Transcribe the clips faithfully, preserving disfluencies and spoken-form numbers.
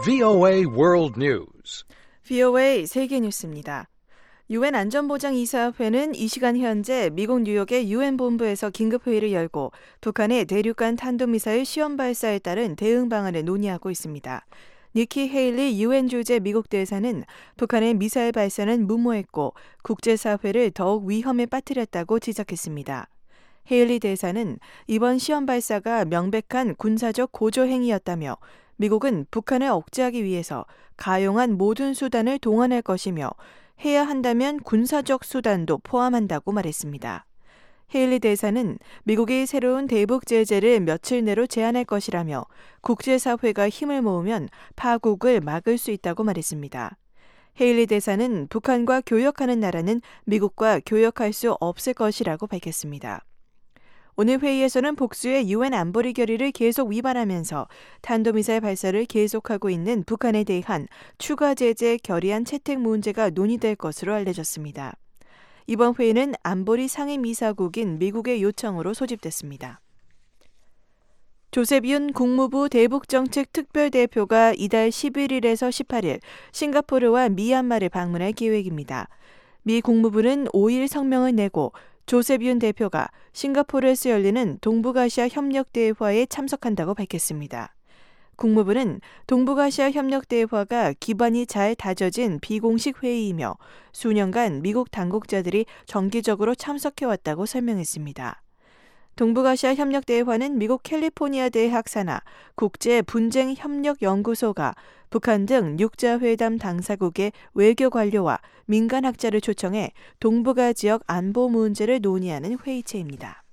브이오에이 World News. 브이오에이 세계 뉴스입니다. 유엔 안전보장이사회는 이 시간 현재 미국 뉴욕의 유엔 본부에서 긴급회의를 열고 북한의 대륙간 탄도미사일 시험 발사에 따른 대응 방안을 논의하고 있습니다. 니키 헤일리 유엔 주재 미국 대사는 북한의 미사일 발사는 무모했고 국제사회를 더욱 위험에 빠뜨렸다고 지적했습니다. 헤일리 대사는 이번 시험 발사가 명백한 군사적 고조 행위였다며 미국은 북한을 억제하기 위해서 가용한 모든 수단을 동원할 것이며 해야 한다면 군사적 수단도 포함한다고 말했습니다. 헤일리 대사는 미국이 새로운 대북 제재를 며칠 내로 제한할 것이라며 국제사회가 힘을 모으면 파국을 막을 수 있다고 말했습니다. 헤일리 대사는 북한과 교역하는 나라는 미국과 교역할 수 없을 것이라고 밝혔습니다. 오늘 회의에서는 복수의 유엔 안보리 결의를 계속 위반하면서 탄도미사일 발사를 계속하고 있는 북한에 대한 추가 제재 결의안 채택 문제가 논의될 것으로 알려졌습니다. 이번 회의는 안보리 상임이사국인 미국의 요청으로 소집됐습니다. 조셉 윤 국무부 대북정책 특별대표가 이달 십일일에서 십팔일 싱가포르와 미얀마를 방문할 계획입니다. 미 국무부는 오일 성명을 내고 조셉 윤 대표가 싱가포르에서 열리는 동북아시아 협력대화에 참석한다고 밝혔습니다. 국무부는 동북아시아 협력대화가 기반이 잘 다져진 비공식 회의이며 수년간 미국 당국자들이 정기적으로 참석해왔다고 설명했습니다. 동북아시아 협력대화는 미국 캘리포니아 대학 산하 국제분쟁협력연구소가 북한 등 육자회담 당사국의 외교 관료와 민간학자를 초청해 동북아 지역 안보 문제를 논의하는 회의체입니다.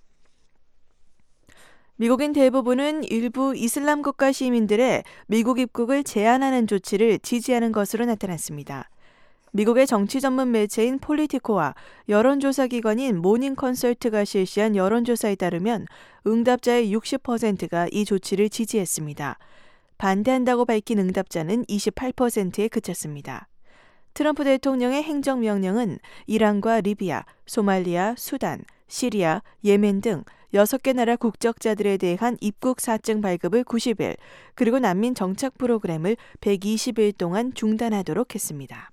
미국인 대부분은 일부 이슬람 국가 시민들의 미국 입국을 제한하는 조치를 지지하는 것으로 나타났습니다. 미국의 정치 전문 매체인 폴리티코와 여론조사 기관인 모닝 컨설트가 실시한 여론조사에 따르면 응답자의 육십 퍼센트가 이 조치를 지지했습니다. 반대한다고 밝힌 응답자는 이십팔 퍼센트에 그쳤습니다. 트럼프 대통령의 행정명령은 이란과 리비아, 소말리아, 수단, 시리아, 예멘 등 여섯 개 나라 국적자들에 대한 입국 사증 발급을 구십 일, 그리고 난민 정착 프로그램을 백이십 일 동안 중단하도록 했습니다.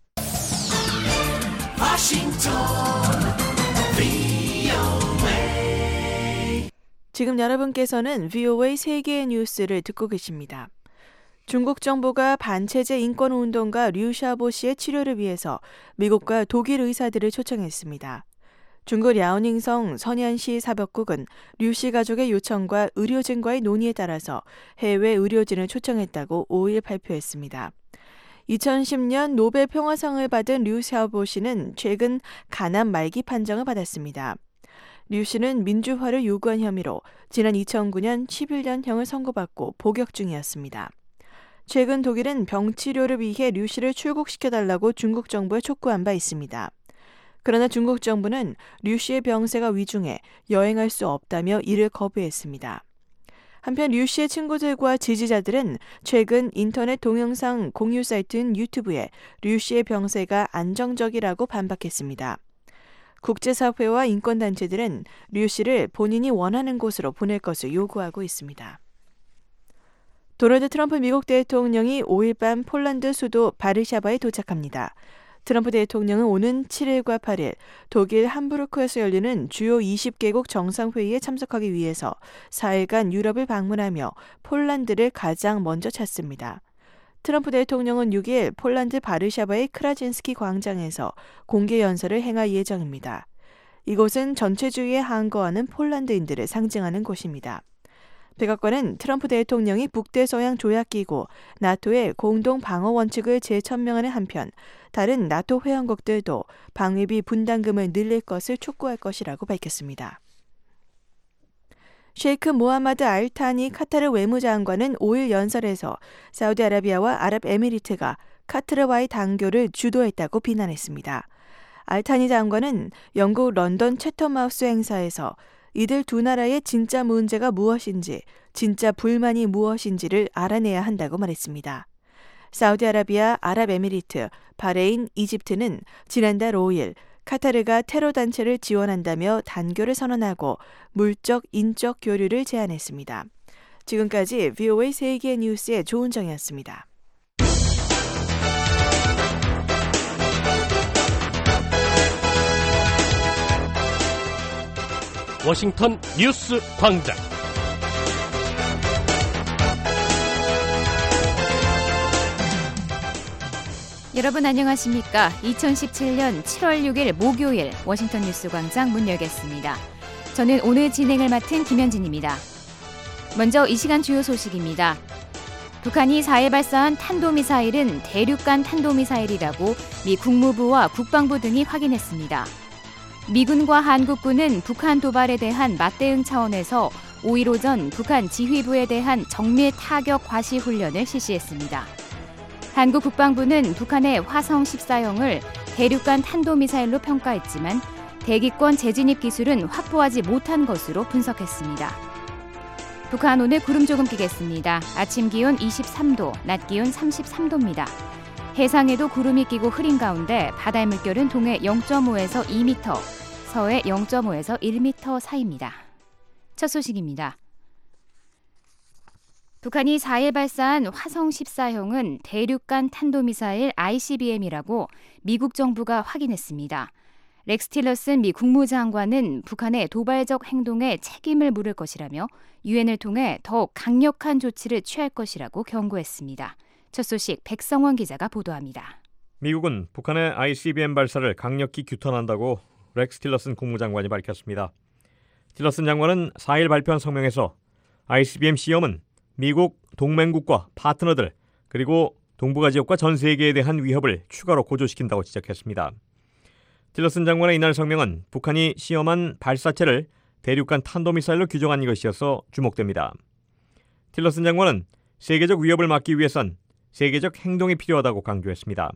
워싱턴 브이오에이. 지금 여러분께서는 브이오에이 세계의 뉴스를 듣고 계십니다. 중국 정부가 반체제 인권운동가 류 샤오보씨의 치료를 위해서 미국과 독일 의사들을 초청했습니다. 중국 랴오닝성 선현시 사법국은 류씨 가족의 요청과 의료진과의 논의에 따라서 해외 의료진을 초청했다고 오일 발표했습니다. 이천십 년 노벨 평화상을 받은 류 샤오보씨는 최근 간암 말기 판정을 받았습니다. 류 씨는 민주화를 요구한 혐의로 지난 이천구 년 십일 년형을 선고받고 복역 중이었습니다. 최근 독일은 병치료를 위해 류 씨를 출국시켜달라고 중국 정부에 촉구한 바 있습니다. 그러나 중국 정부는 류 씨의 병세가 위중해 여행할 수 없다며 이를 거부했습니다. 한편 류 씨의 친구들과 지지자들은 최근 인터넷 동영상 공유 사이트인 유튜브에 류 씨의 병세가 안정적이라고 반박했습니다. 국제사회와 인권단체들은 류 씨를 본인이 원하는 곳으로 보낼 것을 요구하고 있습니다. 도널드 트럼프 미국 대통령이 오일 밤 폴란드 수도 바르샤바에 도착합니다. 트럼프 대통령은 오는 칠일과 팔일 독일 함부르크에서 열리는 주요 이십 개국 정상회의에 참석하기 위해서 사일간 유럽을 방문하며 폴란드를 가장 먼저 찾습니다. 트럼프 대통령은 육일 폴란드 바르샤바의 크라진스키 광장에서 공개연설을 행할 예정입니다. 이곳은 전체주의에 항거하는 폴란드인들을 상징하는 곳입니다. 백악관은 트럼프 대통령이 북대서양 조약기구 나토의 공동 방어 원칙을 재천명하는 한편 다른 나토 회원국들도 방위비 분담금을 늘릴 것을 촉구할 것이라고 밝혔습니다. 셰이크 모하마드 알타니 카타르 외무장관은 오일 연설에서 사우디아라비아와 아랍에미리트가 카타르와의 단교를 주도했다고 비난했습니다. 알타니 장관은 영국 런던 채텀하우스 행사에서 이들 두 나라의 진짜 문제가 무엇인지, 진짜 불만이 무엇인지를 알아내야 한다고 말했습니다. 사우디아라비아, 아랍에미리트, 바레인, 이집트는 지난달 오일 카타르가 테러 단체를 지원한다며 단교를 선언하고 물적, 인적 교류를 제안했습니다. 지금까지 브이오에이 세계 뉴스의 조은정이었습니다. 워싱턴 뉴스 광장. 여러분 안녕하십니까? 이천십칠년 칠월 육일 목요일 워싱턴 뉴스 광장 문 열겠습니다. 저는 오늘 진행을 맡은 김현진입니다. 먼저 이 시간 주요 소식입니다. 북한이 사일 발사한 탄도미사일은 대륙간 탄도미사일이라고 미 국무부와 국방부 등이 확인했습니다. 미군과 한국군은 북한 도발에 대한 맞대응 차원에서 오일 오전 북한 지휘부에 대한 정밀 타격 과시 훈련을 실시했습니다. 한국 국방부는 북한의 화성 십사형을 대륙간 탄도미사일로 평가했지만 대기권 재진입 기술은 확보하지 못한 것으로 분석했습니다. 북한 오늘 구름 조금 끼겠습니다. 아침 기온 이십삼도, 낮 기온 삼십삼도입니다. 해상에도 구름이 끼고 흐린 가운데 바다의 물결은 동해 영점오에서 이 미터, 서해 영점오에서 일 미터 사이입니다. 첫 소식입니다. 북한이 사일 발사한 화성 십사형은 대륙간 탄도미사일 아이씨비엠이라고 미국 정부가 확인했습니다. 렉스 틸러슨 미 국무장관은 북한의 도발적 행동에 책임을 물을 것이라며 유엔을 통해 더욱 강력한 조치를 취할 것이라고 경고했습니다. 첫 소식 백성원 기자가 보도합니다. 미국은 북한의 아이씨비엠 발사를 강력히 규탄한다고 렉스 틸러슨 국무장관이 밝혔습니다. 틸러슨 장관은 사일 발표한 성명에서 아이씨비엠 시험은 미국, 동맹국과 파트너들 그리고 동북아 지역과 전 세계에 대한 위협을 추가로 고조시킨다고 지적했습니다. 틸러슨 장관의 이날 성명은 북한이 시험한 발사체를 대륙간 탄도미사일로 규정한 것이어서 주목됩니다. 틸러슨 장관은 세계적 위협을 막기 위해선 세계적 행동이 필요하다고 강조했습니다.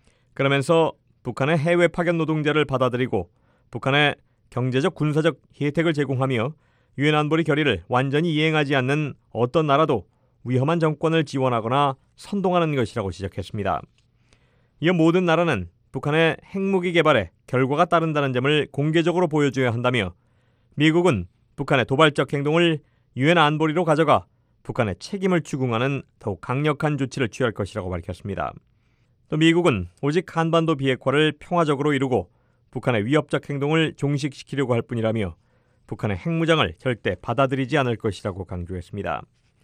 그러면서 북한의 해외 파견 노동자를 받아들이고 북한의 경제적 군사적 혜택을 제공하며 유엔 안보리 결의를 완전히 이행하지 않는 어떤 나라도 위험한 정권을 지원하거나 선동하는 것이라고 지적했습니다. 이어 모든 나라는 북한의 핵무기 개발에 결과가 따른다는 점을 공개적으로 보여줘야 한다며 미국은 북한의 도발적 행동을 유엔 안보리로 가져가 북한의 책임을 추궁하는 더욱 강력한 조치를 취할 것이라고 밝혔습니다. 또 미국은 오직 한반도 비핵화를 평화적으로 이루고 북한의 위협적 행동을 종식시키려고 할 뿐이라며 북한의 핵무장을 절대 받아들이지 않을 것이라고 강조했습니다.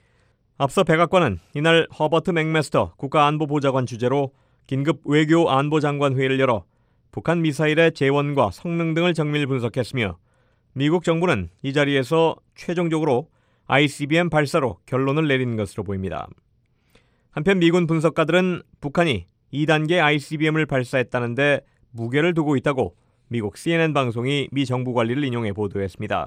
앞서 백악관은 이날 허버트 맥메스터 국가안보보좌관 주재로 긴급 외교 안보장관 회의를 열어 북한 미사일의 재원과 성능 등을 정밀 분석했으며 미국 정부는 이 자리에서 최종적으로 아이씨비엠 발사로 결론을 내린 것으로 보입니다. 한편 미군 분석가들은 북한이 이 단계 아이씨비엠을 발사했다는데 무게를 두고 있다고 미국 씨엔엔 방송이 미 정부 관리를 인용해 보도했습니다.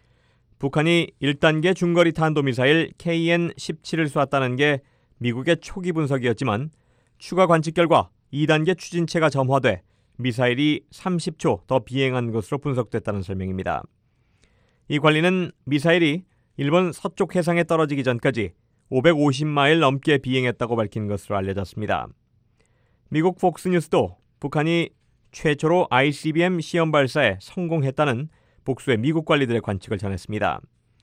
북한이 일 단계 중거리 탄도미사일 케이엔 십칠을 쏘았다는 게 미국의 초기 분석이었지만 추가 관측 결과 이 단계 추진체가 점화돼 미사일이 삼십 초 더 비행한 것으로 분석됐다는 설명입니다. 이 관리는 미사일이 일본 서쪽 해상에 떨어지기 전까지 오백오십 마일 넘게 비행했다고 밝힌 것으로 알려졌습니다. 미국 폭스뉴스도 북한이 최초로 아이씨비엠 시험 발사에 성공했다는 복수의 미국 관리들의 관측을 전했습니다.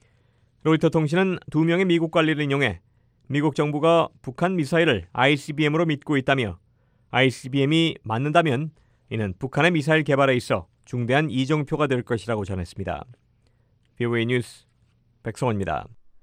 로이터 통신은 두 명의 미국 관리를 인용해 미국 정부가 북한 미사일을 아이씨비엠으로 믿고 있다며 아이씨비엠이 맞는다면 이는 북한의 미사일 개발에 있어 중대한 이정표가 될 것이라고 전했습니다. 브이오에이 뉴스 백성원입니다.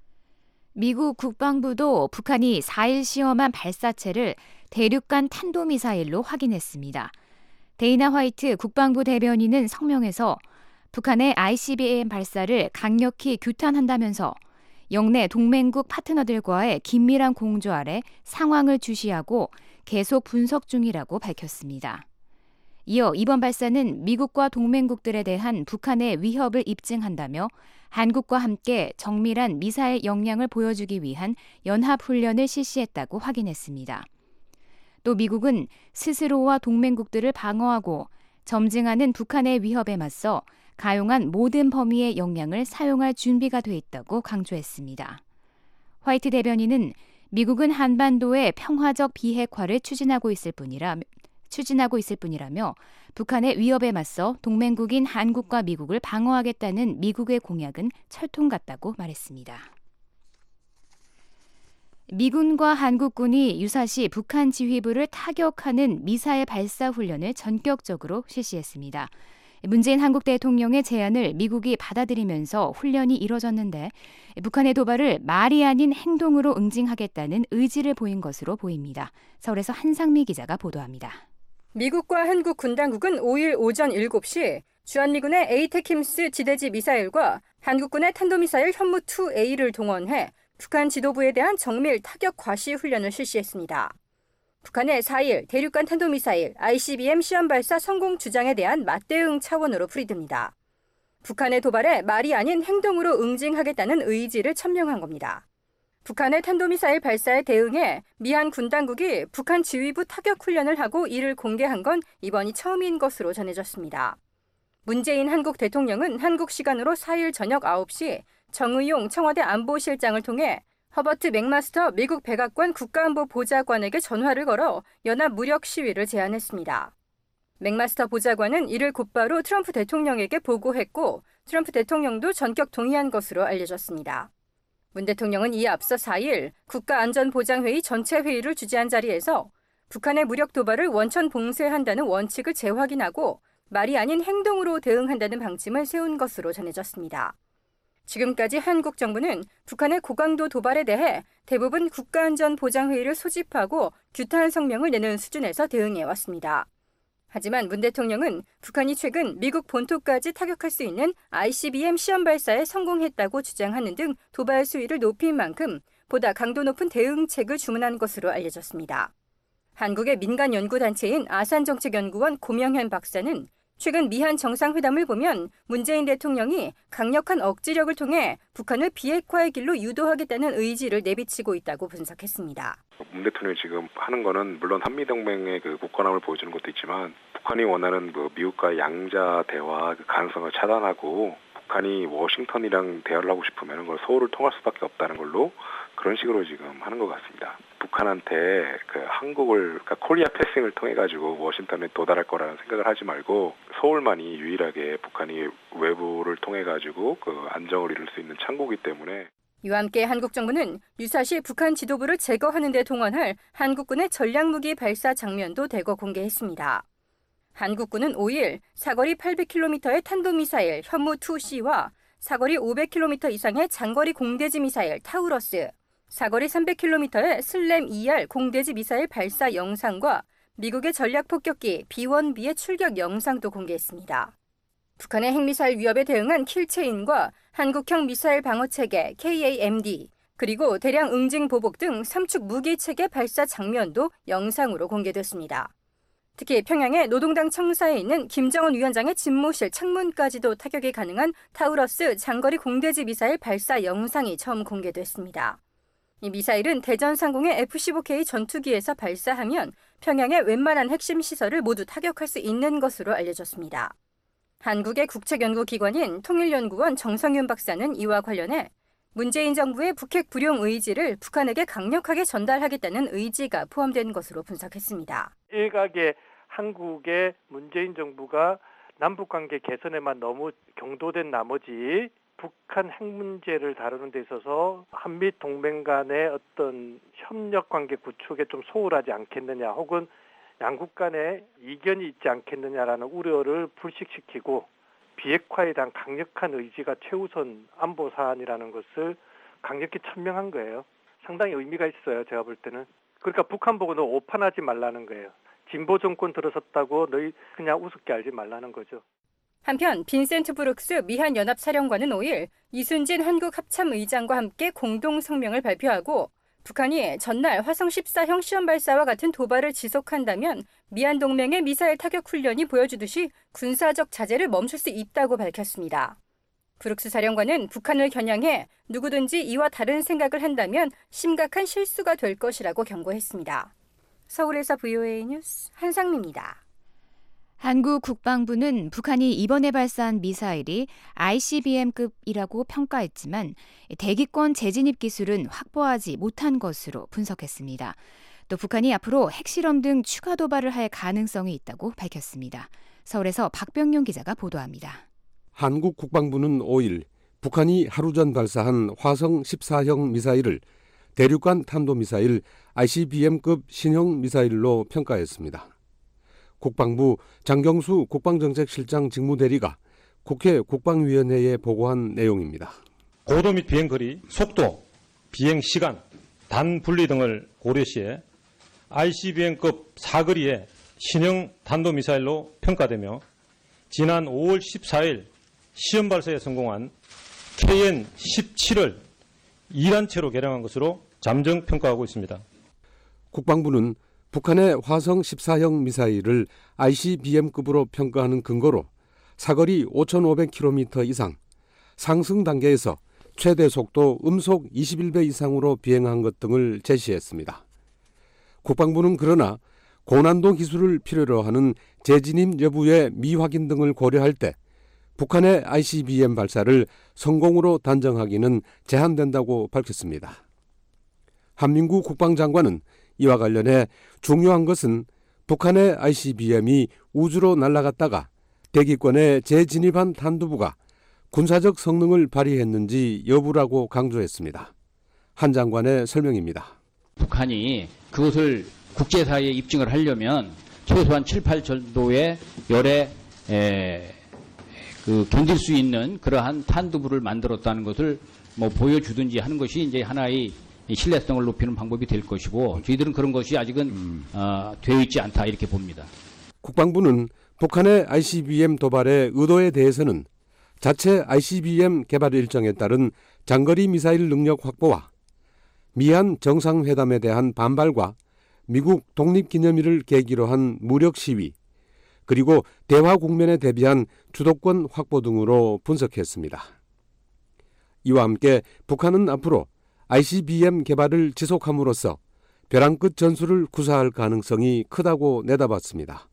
미국 국방부도 북한이 사일 시험한 발사체를 대륙간 탄도미사일로 확인했습니다. 데이나 화이트 국방부 대변인은 성명에서 북한의 아이씨비엠 발사를 강력히 규탄한다면서 영내 동맹국 파트너들과의 긴밀한 공조 아래 상황을 주시하고 계속 분석 중이라고 밝혔습니다. 이어 이번 발사는 미국과 동맹국들에 대한 북한의 위협을 입증한다며 한국과 함께 정밀한 미사일 역량을 보여주기 위한 연합훈련을 실시했다고 확인했습니다. 또 미국은 스스로와 동맹국들을 방어하고 점증하는 북한의 위협에 맞서 가용한 모든 범위의 역량을 사용할 준비가 돼 있다고 강조했습니다. 화이트 대변인은 미국은 한반도의 평화적 비핵화를 추진하고 있을 뿐이라, 추진하고 있을 뿐이라며 북한의 위협에 맞서 동맹국인 한국과 미국을 방어하겠다는 미국의 공약은 철통 같다고 말했습니다. 미군과 한국군이 유사시 북한 지휘부를 타격하는 미사일 발사 훈련을 전격적으로 실시했습니다. 문재인 한국 대통령의 제안을 미국이 받아들이면서 훈련이 이뤄졌는데 북한의 도발을 말이 아닌 행동으로 응징하겠다는 의지를 보인 것으로 보입니다. 서울에서 한상미 기자가 보도합니다. 미국과 한국 군 당국은 오일 오전 일곱 시 주한미군의 에이테킴스 지대지 미사일과 한국군의 탄도미사일 현무 투 에이를 동원해 북한 지도부에 대한 정밀 타격 과시 훈련을 실시했습니다. 북한의 사 일 대륙간 탄도미사일 아이씨비엠 시험 발사 성공 주장에 대한 맞대응 차원으로 풀이됩니다. 북한의 도발에 말이 아닌 행동으로 응징하겠다는 의지를 천명한 겁니다. 북한의 탄도미사일 발사에 대응해 미한 군 당국이 북한 지휘부 타격 훈련을 하고 이를 공개한 건 이번이 처음인 것으로 전해졌습니다. 문재인 한국 대통령은 한국 시간으로 사 일 저녁 아홉 시 정의용 청와대 안보실장을 통해 허버트 맥마스터 미국 백악관 국가안보 보좌관에게 전화를 걸어 연합 무력 시위를 제안했습니다. 맥마스터 보좌관은 이를 곧바로 트럼프 대통령에게 보고했고 트럼프 대통령도 전격 동의한 것으로 알려졌습니다. 문 대통령은 이에 앞서 사 일 국가안전보장회의 전체 회의를 주재한 자리에서 북한의 무력 도발을 원천 봉쇄한다는 원칙을 재확인하고 말이 아닌 행동으로 대응한다는 방침을 세운 것으로 전해졌습니다. 지금까지 한국 정부는 북한의 고강도 도발에 대해 대부분 국가안전보장회의를 소집하고 규탄 성명을 내는 수준에서 대응해왔습니다. 하지만 문 대통령은 북한이 최근 미국 본토까지 타격할 수 있는 아이씨비엠 시험 발사에 성공했다고 주장하는 등 도발 수위를 높인 만큼 보다 강도 높은 대응책을 주문한 것으로 알려졌습니다. 한국의 민간 연구단체인 아산정책연구원 고명현 박사는 최근 미한 정상회담을 보면 문재인 대통령이 강력한 억지력을 통해 북한을 비핵화의 길로 유도하겠다는 의지를 내비치고 있다고 분석했습니다. 문 대통령이 지금 하는 거는 물론 한미동맹의 그 굳건함을 보여주는 것도 있지만 북한이 원하는 그 미국과 양자 대화 그 가능성을 차단하고 북한이 워싱턴이랑 대화를 하고 싶으면 그걸 서울을 통할 수밖에 없다는 걸로 그런 식으로 지금 하는 것 같습니다. 북한한테 그 한국을 그러니까 코리아 패싱을 통해 가지고 워싱턴에 도달할 거라는 생각을 하지 말고 서울만이 유일하게 북한이 외부를 통해 가지고 그 안정을 이룰 수 있는 창구이기 때문에. 이와 함께 한국 정부는 유사시 북한 지도부를 제거하는 데 동원할 한국군의 전략무기 발사 장면도 대거 공개했습니다. 한국군은 오 일 사거리 팔백 킬로미터의 탄도미사일 현무 투 씨와 사거리 오백 킬로미터 이상의 장거리 공대지 미사일 타우러스, 사거리 삼백 킬로미터의 슬램 이알 공대지 미사일 발사 영상과 미국의 전략폭격기 비 원 비의 출격 영상도 공개했습니다. 북한의 핵미사일 위협에 대응한 킬체인과 한국형 미사일 방어체계 케이에이엠디, 그리고 대량 응징 보복 등 삼축 무기체계 발사 장면도 영상으로 공개됐습니다. 특히 평양의 노동당 청사에 있는 김정은 위원장의 집무실 창문까지도 타격이 가능한 타우러스 장거리 공대지 미사일 발사 영상이 처음 공개됐습니다. 이 미사일은 대전 상공의 에프 십오 케이 전투기에서 발사하면 평양의 웬만한 핵심 시설을 모두 타격할 수 있는 것으로 알려졌습니다. 한국의 국책연구기관인 통일연구원 정성윤 박사는 이와 관련해 문재인 정부의 북핵 불용 의지를 북한에게 강력하게 전달하겠다는 의지가 포함된 것으로 분석했습니다. 일각의 한국의 문재인 정부가 남북관계 개선에만 너무 경도된 나머지 북한 핵 문제를 다루는 데 있어서 한미 동맹 간의 어떤 협력 관계 구축에 좀 소홀하지 않겠느냐 혹은 양국 간에 이견이 있지 않겠느냐라는 우려를 불식시키고 비핵화에 대한 강력한 의지가 최우선 안보 사안이라는 것을 강력히 천명한 거예요. 상당히 의미가 있어요. 제가 볼 때는. 그러니까 북한 보고 너 오판하지 말라는 거예요. 진보 정권 들어섰다고 너희 그냥 우습게 알지 말라는 거죠. 한편 빈센트 브룩스 미한연합사령관은 오 일 이순진 한국합참의장과 함께 공동 성명을 발표하고 북한이 전날 화성 십사형 시험 발사와 같은 도발을 지속한다면 미한 동맹의 미사일 타격 훈련이 보여주듯이 군사적 자제를 멈출 수 있다고 밝혔습니다. 브룩스 사령관은 북한을 겨냥해 누구든지 이와 다른 생각을 한다면 심각한 실수가 될 것이라고 경고했습니다. 서울에서 브이오에이 뉴스 한상미입니다. 한국 국방부는 북한이 이번에 발사한 미사일이 아이씨비엠급이라고 평가했지만 대기권 재진입 기술은 확보하지 못한 것으로 분석했습니다. 또 북한이 앞으로 핵실험 등 추가 도발을 할 가능성이 있다고 밝혔습니다. 서울에서 박병용 기자가 보도합니다. 한국 국방부는 오 일 북한이 하루 전 발사한 화성 십사형 미사일을 대륙간 탄도미사일 아이씨비엠급 신형 미사일로 평가했습니다. 국방부 장경수 국방정책실장 직무대리가 국회 국방위원회에 보고한 내용입니다. 고도 및 비행거리, 속도, 비행시간, 단분리 등을 고려시에 아이씨비엠급 사거리의 신형 탄도미사일로 평가되며 지난 오월 십사일 시험 발사에 성공한 케이엔 십칠을 이란체로 개량한 것으로 잠정 평가하고 있습니다. 국방부는 북한의 화성 십사형 미사일을 아이씨비엠급으로 평가하는 근거로 사거리 오천오백 킬로미터 이상, 상승 단계에서 최대 속도 음속 이십일 배 이상으로 비행한 것 등을 제시했습니다. 국방부는 그러나 고난도 기술을 필요로 하는 재진입 여부의 미확인 등을 고려할 때 북한의 아이씨비엠 발사를 성공으로 단정하기는 제한된다고 밝혔습니다. 한민구 국방장관은 이와 관련해 중요한 것은 북한의 아이씨비엠이 우주로 날아갔다가 대기권에 재진입한 탄두부가 군사적 성능을 발휘했는지 여부라고 강조했습니다. 한 장관의 설명입니다. 북한이 그것을 국제사회에 입증을 하려면 최소한 칠, 팔 정도의 열에 에, 그 견딜 수 있는 그러한 탄두부를 만들었다는 것을 뭐 보여주든지 하는 것이 이제 하나의 신뢰성을 높이는 방법이 될 것이고 저희들은 그런 것이 아직은 음. 어, 되어 있지 않다 이렇게 봅니다. 국방부는 북한의 아이씨비엠 도발의 의도에 대해서는 자체 아이씨비엠 개발 일정에 따른 장거리 미사일 능력 확보와 미한 정상회담에 대한 반발과 미국 독립기념일을 계기로 한 무력 시위, 그리고 대화 국면에 대비한 주도권 확보 등으로 분석했습니다. 이와 함께 북한은 앞으로 아이씨비엠 개발을 지속함으로써 벼랑 끝 전술을 구사할 가능성이 크다고 내다봤습니다.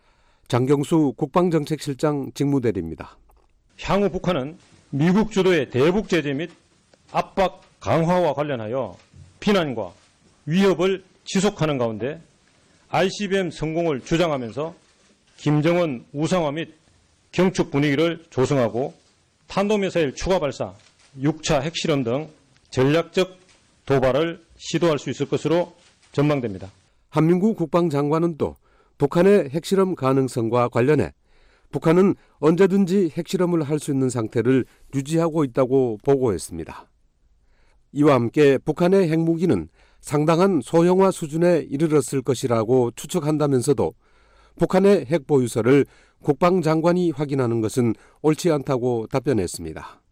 장경수 국방정책실장 직무대리입니다. 향후 북한은 미국 주도의 대북 제재 및 압박 강화와 관련하여 비난과 위협을 지속하는 가운데 아이씨비엠 성공을 주장하면서 김정은 우상화 및 경축 분위기를 조성하고 탄도미사일 추가 발사, 육 차 핵실험 등 전략적 도발을 시도할 수 있을 것으로 전망됩니다. 한민구 국방장관은 또 북한의 핵실험 가능성과 관련해 북한은 언제든지 핵실험을 할 수 있는 상태를 유지하고 있다고 보고했습니다. 이와 함께 북한의 핵무기는 상당한 소형화 수준에 이르렀을 것이라고 추측한다면서도 북한의 핵 보유서를 국방장관이 확인하는 것은 옳지 않다고 답변했습니다.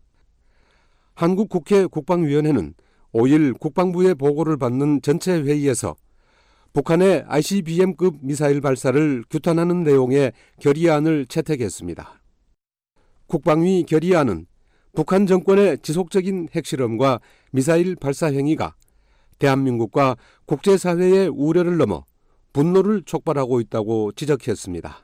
한국 국회 국방위원회는 오일 국방부의 보고를 받는 전체 회의에서 북한의 아이씨비엠급 미사일 발사를 규탄하는 내용의 결의안을 채택했습니다. 국방위 결의안은 북한 정권의 지속적인 핵실험과 미사일 발사 행위가 대한민국과 국제사회의 우려를 넘어 분노를 촉발하고 있다고 지적했습니다.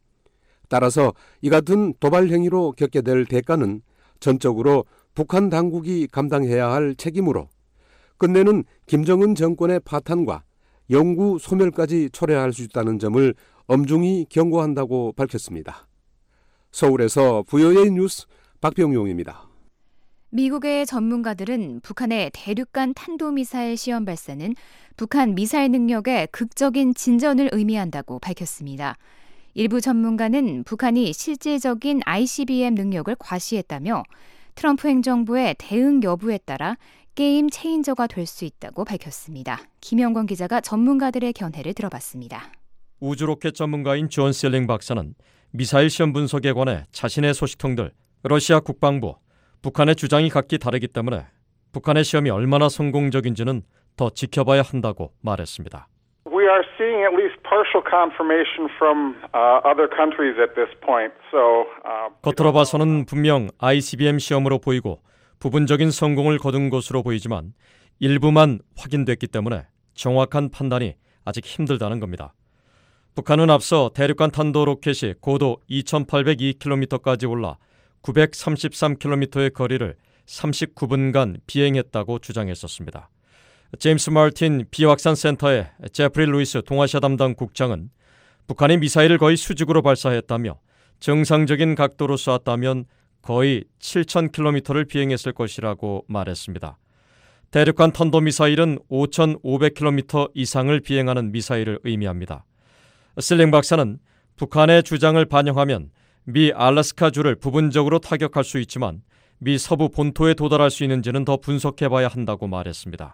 따라서 이 같은 도발 행위로 겪게 될 대가는 전적으로 북한 당국이 감당해야 할 책임으로 끝내는 김정은 정권의 파탄과 영구 소멸까지 초래할 수 있다는 점을 엄중히 경고한다고 밝혔습니다. 서울에서 브이오에이 뉴스 박병용입니다. 미국의 전문가들은 북한의 대륙간 탄도미사일 시험 발사는 북한 미사일 능력의 극적인 진전을 의미한다고 밝혔습니다. 일부 전문가는 북한이 실질적인 아이씨비엠 능력을 과시했다며 트럼프 행정부의 대응 여부에 따라 게임 체인저가 될 수 있다고 밝혔습니다. 김영권 기자가 전문가들의 견해를 들어봤습니다. 우주로켓 전문가인 존 셀링 박사는 미사일 시험 분석에 관해 자신의 소식통들, 러시아 국방부, 북한의 주장이 각기 다르기 때문에 북한의 시험이 얼마나 성공적인지는 더 지켜봐야 한다고 말했습니다. We are seeing at least partial confirmation from uh, other countries at this point. So, uh, 겉으로 봐서는 분명 아이씨비엠 시험으로 보이고 부분적인 성공을 거둔 것으로 보이지만 일부만 확인됐기 때문에 정확한 판단이 아직 힘들다는 겁니다. 북한은 앞서 대륙간 탄도 로켓이 고도 이천팔백이 킬로미터까지 올라 구백삼십삼 킬로미터의 거리를 삼십구 분간 비행했다고 주장했었습니다. 제임스 마틴 비확산 센터의 제프리 루이스 동아시아 담당 국장은 북한이 미사일을 거의 수직으로 발사했다며 정상적인 각도로 쐈다면 거의 칠천 킬로미터를 비행했을 것이라고 말했습니다. 대륙간 탄도미사일은 오천오백 킬로미터 이상을 비행하는 미사일을 의미합니다. 슬링 박사는 북한의 주장을 반영하면 미 알래스카주를 부분적으로 타격할 수 있지만 미 서부 본토에 도달할 수 있는지는 더 분석해봐야 한다고 말했습니다.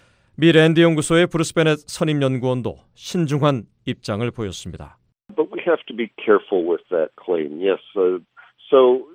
미 랜드 연구소의 브루스 베넷 선임 연구원도 신중한 입장을 보였습니다. But we have to be careful with that claim. Yes. Uh, so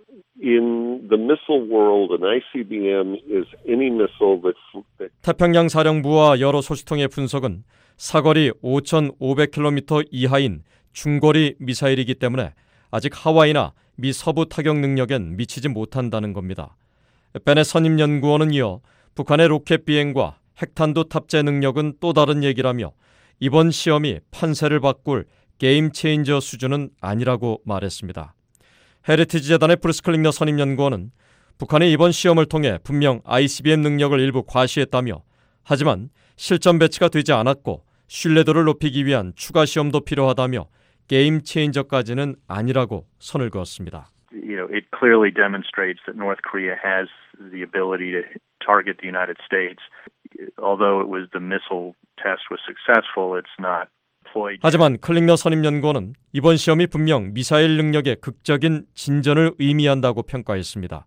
in the missile world, an 아이씨비엠 is any missile that, that 태평양 사령부와 여러 소식통의 분석은 사거리 오천오백 킬로미터 이하인 중거리 미사일이기 때문에 아직 하와이나 미 서부 타격 능력엔 미치지 못한다는 겁니다. 베넷 선임 연구원은 이어 북한의 로켓 비행과 핵탄두 탑재 능력은 또 다른 얘기라며 이번 시험이 판세를 바꿀 게임 체인저 수준은 아니라고 말했습니다. 헤리티지 재단의 브루스 클링너 선임 연구원은 북한이 이번 시험을 통해 분명 아이씨비엠 능력을 일부 과시했다며 하지만 실전 배치가 되지 않았고 신뢰도를 높이기 위한 추가 시험도 필요하다며 게임 체인저까지는 아니라고 선을 그었습니다. You know, it clearly demonstrates that North Korea has the ability to target the United States. Although it was the missile test was successful, it's not deployed. 하지만 클링너 선임 연구원은 이번 시험이 분명 미사일 능력의 극적인 진전을 의미한다고 평가했습니다.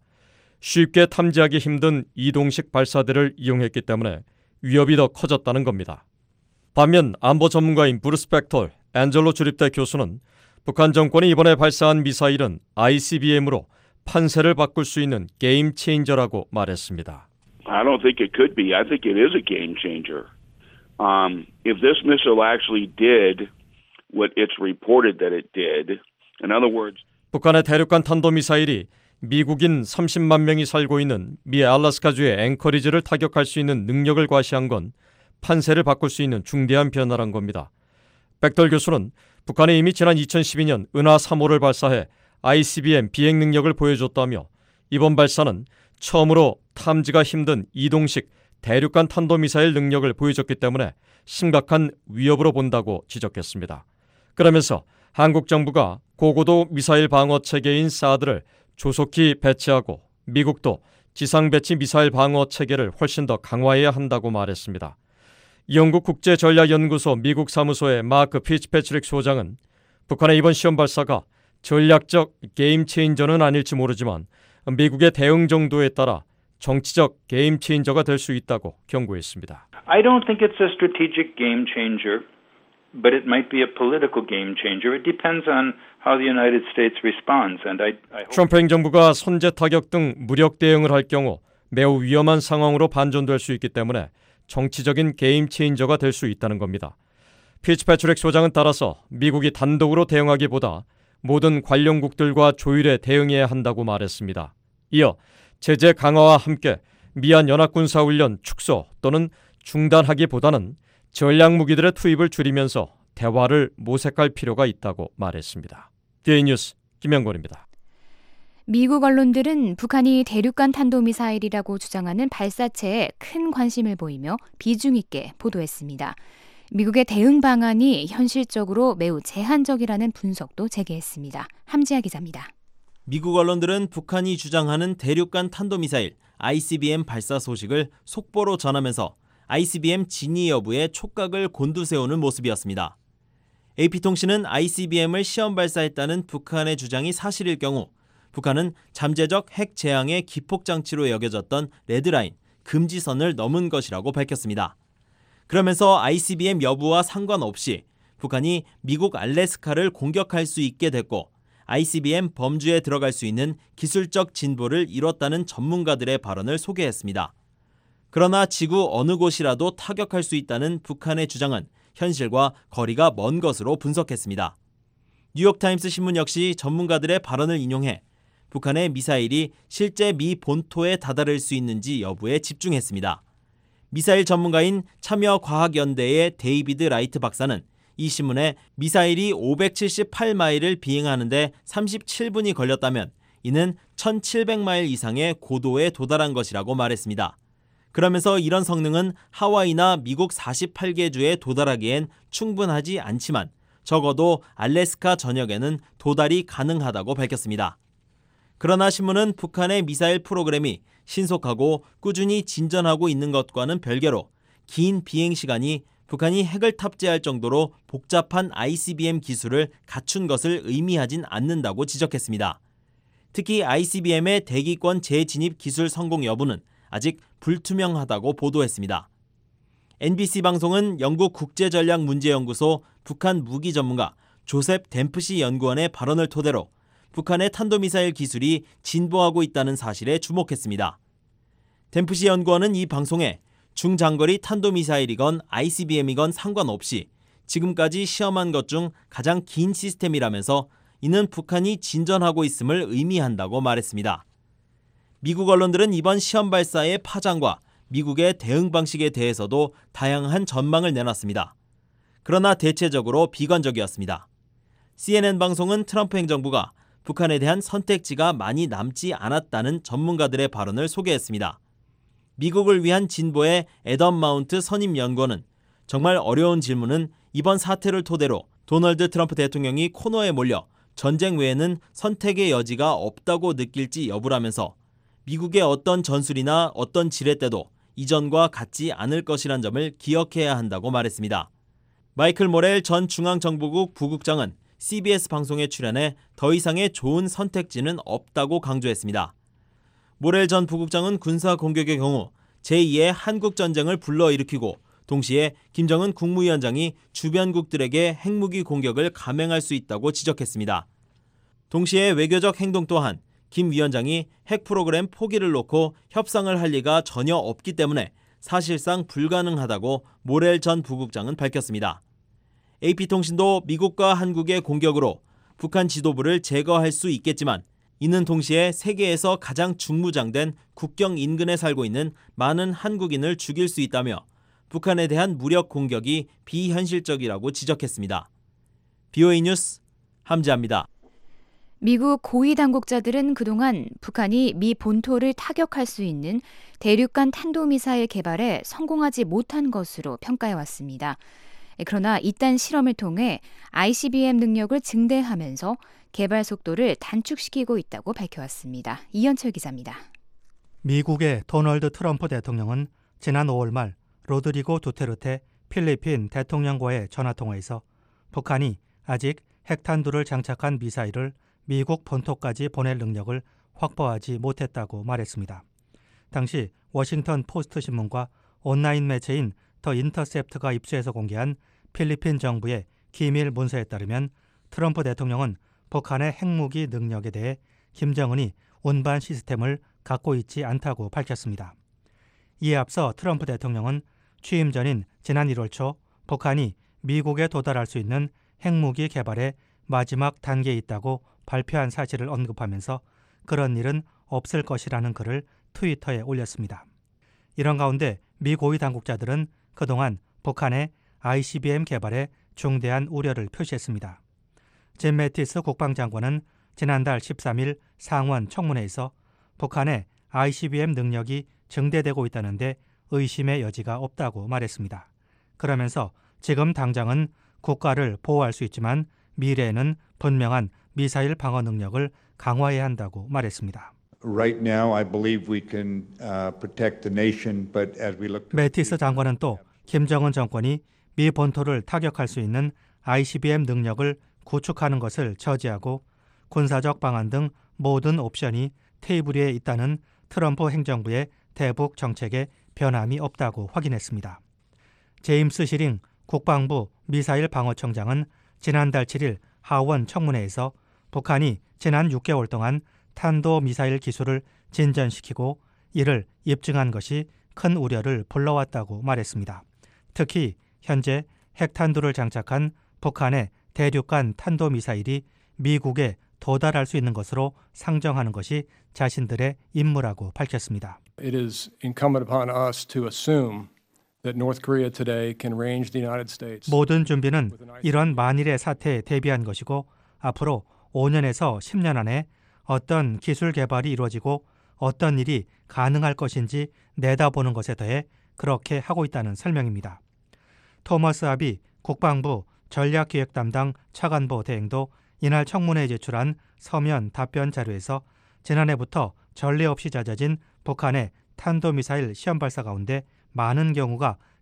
쉽게 탐지하기 힘든 이동식 발사대를 이용했기 때문에 위협이 더 커졌다는 겁니다. 반면 안보 전문가인 브루스 벡톨 앤젤로 주립대 교수는 북한 정권이 이번에 발사한 미사일은 아이씨비엠으로 판세를 바꿀 수 있는 게임 체인저라고 말했습니다. I don't think it could be. I think it is a game changer. Um, if this missile actually did what it's reported that it did, in other words, 북한의 대륙간 탄도미사일이 미국인 삼십만 명이 살고 있는 미 알래스카주의 앵커리지를 타격할 수 있는 능력을 과시한 건 판세를 바꿀 수 있는 중대한 변화란 겁니다. 벡톨 교수는 북한이 이미 지난 이천십이 년 은하 삼 호를 발사해 아이씨비엠 비행 능력을 보여줬다며 이번 발사는 처음으로 탐지가 힘든 이동식 대륙간 탄도미사일 능력을 보여줬기 때문에 심각한 위협으로 본다고 지적했습니다. 그러면서 한국 정부가 고고도 미사일 방어 체계인 사드를 조속히 배치하고 미국도 지상 배치 미사일 방어 체계를 훨씬 더 강화해야 한다고 말했습니다. 영국 국제전략연구소 미국 사무소의 마크 피츠패트릭 소장은 북한의 이번 시험 발사가 전략적 게임 체인저는 아닐지 모르지만 미국의 대응 정도에 따라 정치적 게임 체인저가 될 수 있다고 경고했습니다. I don't think it's a strategic game changer, but it might be a political game changer. It depends on how the United States responds. And I, I hope... 트럼프 행정부가 선제 타격 등 무력 대응을 할 경우 매우 위험한 상황으로 반전될 수 있기 때문에 정치적인 게임 체인저가 될 수 있다는 겁니다. 피츠패트릭 소장은 따라서 미국이 단독으로 대응하기보다 모든 관련국들과 조율해 대응해야 한다고 말했습니다. 이어 제재 강화와 함께 미한 연합군사훈련 축소 또는 중단하기보다는 전략무기들의 투입을 줄이면서 대화를 모색할 필요가 있다고 말했습니다. 디에이 뉴스 김영권입니다. 미국 언론들은 북한이 대륙간 탄도미사일이라고 주장하는 발사체에 큰 관심을 보이며 비중 있게 보도했습니다. 미국의 대응 방안이 현실적으로 매우 제한적이라는 분석도 제기했습니다. 함지아 기자입니다. 미국 언론들은 북한이 주장하는 대륙간 탄도미사일 아이씨비엠 발사 소식을 속보로 전하면서 아이씨비엠 진위 여부에 촉각을 곤두세우는 모습이었습니다. 에이피통신은 아이씨비엠을 시험 발사했다는 북한의 주장이 사실일 경우 북한은 잠재적 핵 재앙의 기폭장치로 여겨졌던 레드라인, 금지선을 넘은 것이라고 밝혔습니다. 그러면서 아이씨비엠 여부와 상관없이 북한이 미국 알래스카를 공격할 수 있게 됐고 아이씨비엠 범주에 들어갈 수 있는 기술적 진보를 이뤘다는 전문가들의 발언을 소개했습니다. 그러나 지구 어느 곳이라도 타격할 수 있다는 북한의 주장은 현실과 거리가 먼 것으로 분석했습니다. 뉴욕타임스 신문 역시 전문가들의 발언을 인용해 북한의 미사일이 실제 미 본토에 다다를 수 있는지 여부에 집중했습니다. 미사일 전문가인 참여과학연대의 데이비드 라이트 박사는 이 신문에 미사일이 오백칠십팔 마일을 비행하는데 삼십칠 분이 걸렸다면 이는 천칠백 마일 이상의 고도에 도달한 것이라고 말했습니다. 그러면서 이런 성능은 하와이나 미국 사십팔 개 주에 도달하기엔 충분하지 않지만 적어도 알래스카 전역에는 도달이 가능하다고 밝혔습니다. 그러나 신문은 북한의 미사일 프로그램이 신속하고 꾸준히 진전하고 있는 것과는 별개로 긴 비행 시간이 북한이 핵을 탑재할 정도로 복잡한 아이씨비엠 기술을 갖춘 것을 의미하진 않는다고 지적했습니다. 특히 아이씨비엠의 대기권 재진입 기술 성공 여부는 아직 불투명하다고 보도했습니다. 엠비씨 방송은 영국 국제전략문제연구소 북한 무기 전문가 조셉 댐프시 연구원의 발언을 토대로 북한의 탄도미사일 기술이 진보하고 있다는 사실에 주목했습니다. 댐프시 연구원은 이 방송에 중장거리 탄도미사일이건 아이씨비엠이건 상관없이 지금까지 시험한 것 중 가장 긴 시스템이라면서 이는 북한이 진전하고 있음을 의미한다고 말했습니다. 미국 언론들은 이번 시험 발사의 파장과 미국의 대응 방식에 대해서도 다양한 전망을 내놨습니다. 그러나 대체적으로 비관적이었습니다. 씨엔엔 방송은 트럼프 행정부가 북한에 대한 선택지가 많이 남지 않았다는 전문가들의 발언을 소개했습니다. 미국을 위한 진보의 애덤 마운트 선임 연구원은 정말 어려운 질문은 이번 사태를 토대로 도널드 트럼프 대통령이 코너에 몰려 전쟁 외에는 선택의 여지가 없다고 느낄지 여부라면서 미국의 어떤 전술이나 어떤 지렛대도 이전과 같지 않을 것이란 점을 기억해야 한다고 말했습니다. 마이클 모렐 전 중앙정보국 부국장은 씨비에스 방송에 출연해 더 이상의 좋은 선택지는 없다고 강조했습니다. 모렐 전 부국장은 군사 공격의 경우 제이의 한국전쟁을 불러일으키고 동시에 김정은 국무위원장이 주변국들에게 핵무기 공격을 감행할 수 있다고 지적했습니다. 동시에 외교적 행동 또한 김 위원장이 핵 프로그램 포기를 놓고 협상을 할 리가 전혀 없기 때문에 사실상 불가능하다고 모렐 전 부국장은 밝혔습니다. 에이피통신도 미국과 한국의 공격으로 북한 지도부를 제거할 수 있겠지만 이는 동시에 세계에서 가장 중무장된 국경 인근에 살고 있는 많은 한국인을 죽일 수 있다며 북한에 대한 무력 공격이 비현실적이라고 지적했습니다. 비오에이 뉴스 함지아입니다. 미국 고위 당국자들은 그동안 북한이 미 본토를 타격할 수 있는 대륙간 탄도미사일 개발에 성공하지 못한 것으로 평가해왔습니다. 그러나 이딴 실험을 통해 아이씨비엠 능력을 증대하면서 개발 속도를 단축시키고 있다고 밝혀왔습니다. 이현철 기자입니다. 미국의 도널드 트럼프 대통령은 지난 오월 말 로드리고 두테르테 필리핀 대통령과의 전화통화에서 북한이 아직 핵탄두를 장착한 미사일을 미국 본토까지 보낼 능력을 확보하지 못했다고 말했습니다. 당시 워싱턴 포스트 신문과 온라인 매체인 더 인터셉트가 입수해서 공개한 필리핀 정부의 기밀 문서에 따르면 트럼프 대통령은 북한의 핵무기 능력에 대해 김정은이 운반 시스템을 갖고 있지 않다고 밝혔습니다. 이에 앞서 트럼프 대통령은 취임 전인 지난 일월 초 북한이 미국에 도달할 수 있는 핵무기 개발의 마지막 단계에 있다고 발표한 사실을 언급하면서 그런 일은 없을 것이라는 글을 트위터에 올렸습니다. 이런 가운데 미 고위 당국자들은 그동안 북한의 아이씨비엠 개발에 중대한 우려를 표시했습니다. 짐 매티스 국방장관은 지난달 십삼 일 상원 청문회에서 북한의 아이씨비엠 능력이 증대되고 있다는데 의심의 여지가 없다고 말했습니다. 그러면서 지금 당장은 국가를 보호할 수 있지만 미래에는 분명한 미사일 방어 능력을 강화해야 한다고 말했습니다. Right now, I believe we can uh, protect the nation, but as we look to 매티스 장관은 또 김정은 정권이 미 본토를 타격할 수 있는 아이씨비엠 능력을 구축하는 것을 저지하고 군사적 방안 등 모든 옵션이 테이블 위에 있다는 트럼프 행정부의 대북 정책에 변함이 없다고 확인했습니다. 제임스 시링 국방부 미사일 방어청장은 지난달 칠 일 하원 청문회에서 북한이 지난 육 개월 동안 탄도미사일 기술을 진전시키고 이를 입증한 것이 큰 우려를 불러왔다고 말했습니다. 특히 현재 핵탄두를 장착한 북한의 대륙간 탄도미사일이 미국에 도달할 수 있는 것으로 상정하는 것이 자신들의 임무라고 밝혔습니다. It is incumbent upon us to assume that North Korea today can range the United States. 모든 준비는 이런 만일의 사태에 대비한 것이고 앞으로 오 년에서 십 년 안에 어떤 기술 개발이 이루어지고 어떤 일이 가능할 것인지 내다보는 것에 더해 그렇게 하고 있다는 설명입니다. 토머스 아비 국방부 전략기획 담당 차관보 대행도 이날 청문회에 제출한 서면 답변 자료에서 지난해부터 전례 없이 잦아진 북한의 탄도미사일 시험 발사 가운데 많은 경우가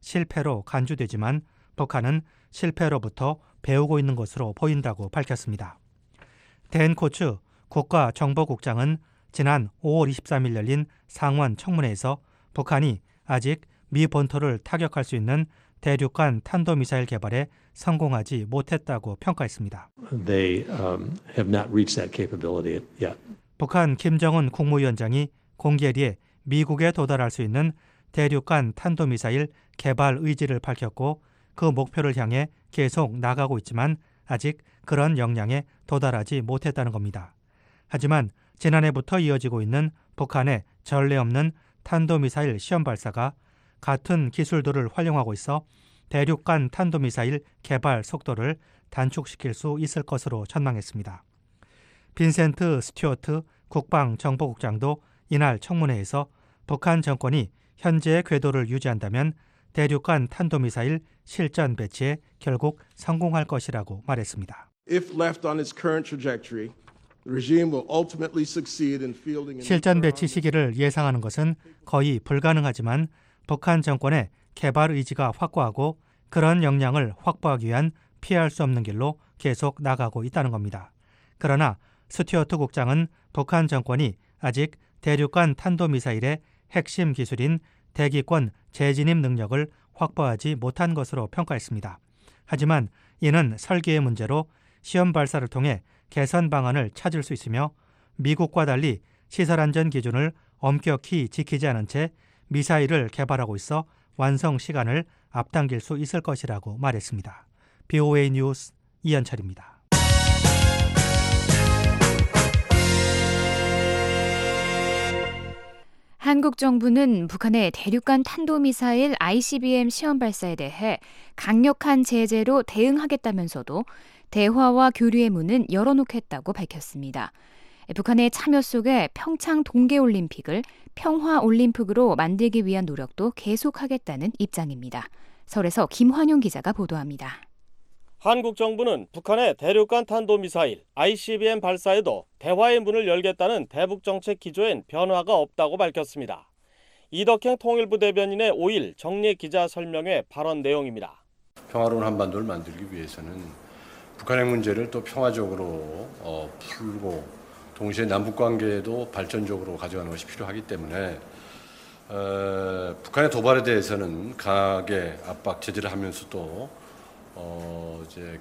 실패로 간주되지만 북한은 실패로부터 배우고 있는 것으로 보인다고 밝혔습니다. 댄 코츠 국가정보국장은 지난 오월 이십삼일 열린 상원 청문회에서 북한이 아직 미 본토를 타격할 수 있는 대륙간 탄도미사일 개발에 성공하지 못했다고 평가했습니다. They um, have not reached that capability yet. 북한 김정은 국무위원장이 공개리에 미국에 도달할 수 있는 대륙간 탄도미사일 개발 의지를 밝혔고 그 목표를 향해 계속 나가고 있지만 아직 그런 역량에 도달하지 못했다는 겁니다. 하지만 지난해부터 이어지고 있는 북한의 전례 없는 탄도미사일 시험 발사가 같은 기술들을 활용하고 있어 대륙간 탄도미사일 개발 속도를 단축시킬 수 있을 것으로 전망했습니다. 빈센트 스튜어트 국방정보국장도 이날 청문회에서 북한 정권이 현재의 궤도를 유지한다면 대륙간 탄도미사일 실전 배치에 결국 성공할 것이라고 말했습니다. If left on its current trajectory, the regime will ultimately succeed in fielding. 실전 배치 시기를 예상하는 것은 거의 불가능하지만 북한 정권의 개발 의지가 확고하고 그런 역량을 확보하기 위한 피할 수 없는 길로 계속 나가고 있다는 겁니다. 그러나 스튜어트 국장은 북한 정권이 아직 대륙간 탄도미사일의 핵심 기술인 대기권 재진입 능력을 확보하지 못한 것으로 평가했습니다. 하지만 이는 설계의 문제로 시험 발사를 통해 개선 방안을 찾을 수 있으며 미국과 달리 시설 안전 기준을 엄격히 지키지 않은 채 미사일을 개발하고 있어 완성 시간을 앞당길 수 있을 것이라고 말했습니다. 비오에이 뉴스 이현철입니다. 한국 정부는 북한의 대륙간 탄도미사일 아이씨비엠 시험 발사에 대해 강력한 제재로 대응하겠다면서도 대화와 교류의 문은 열어놓겠다고 밝혔습니다. 북한의 참여 속에 평창 동계올림픽을 평화올림픽으로 만들기 위한 노력도 계속하겠다는 입장입니다. 서울에서 김환용 기자가 보도합니다. 한국 정부는 북한의 대륙간 탄도미사일 아이씨비엠 발사에도 대화의 문을 열겠다는 대북 정책 기조엔 변화가 없다고 밝혔습니다. 이덕행 통일부 대변인의 오일 정례 기자 설명회 발언 내용입니다. 평화로운 한반도를 만들기 위해서는 북한의 문제를 또 평화적으로 어, 풀고 동시에 남북관계도 발전적으로 가져가는 것이 필요하기 때문에 어, 북한의 도발에 대해서는 강하게 압박 제재를 하면서도 어, 이제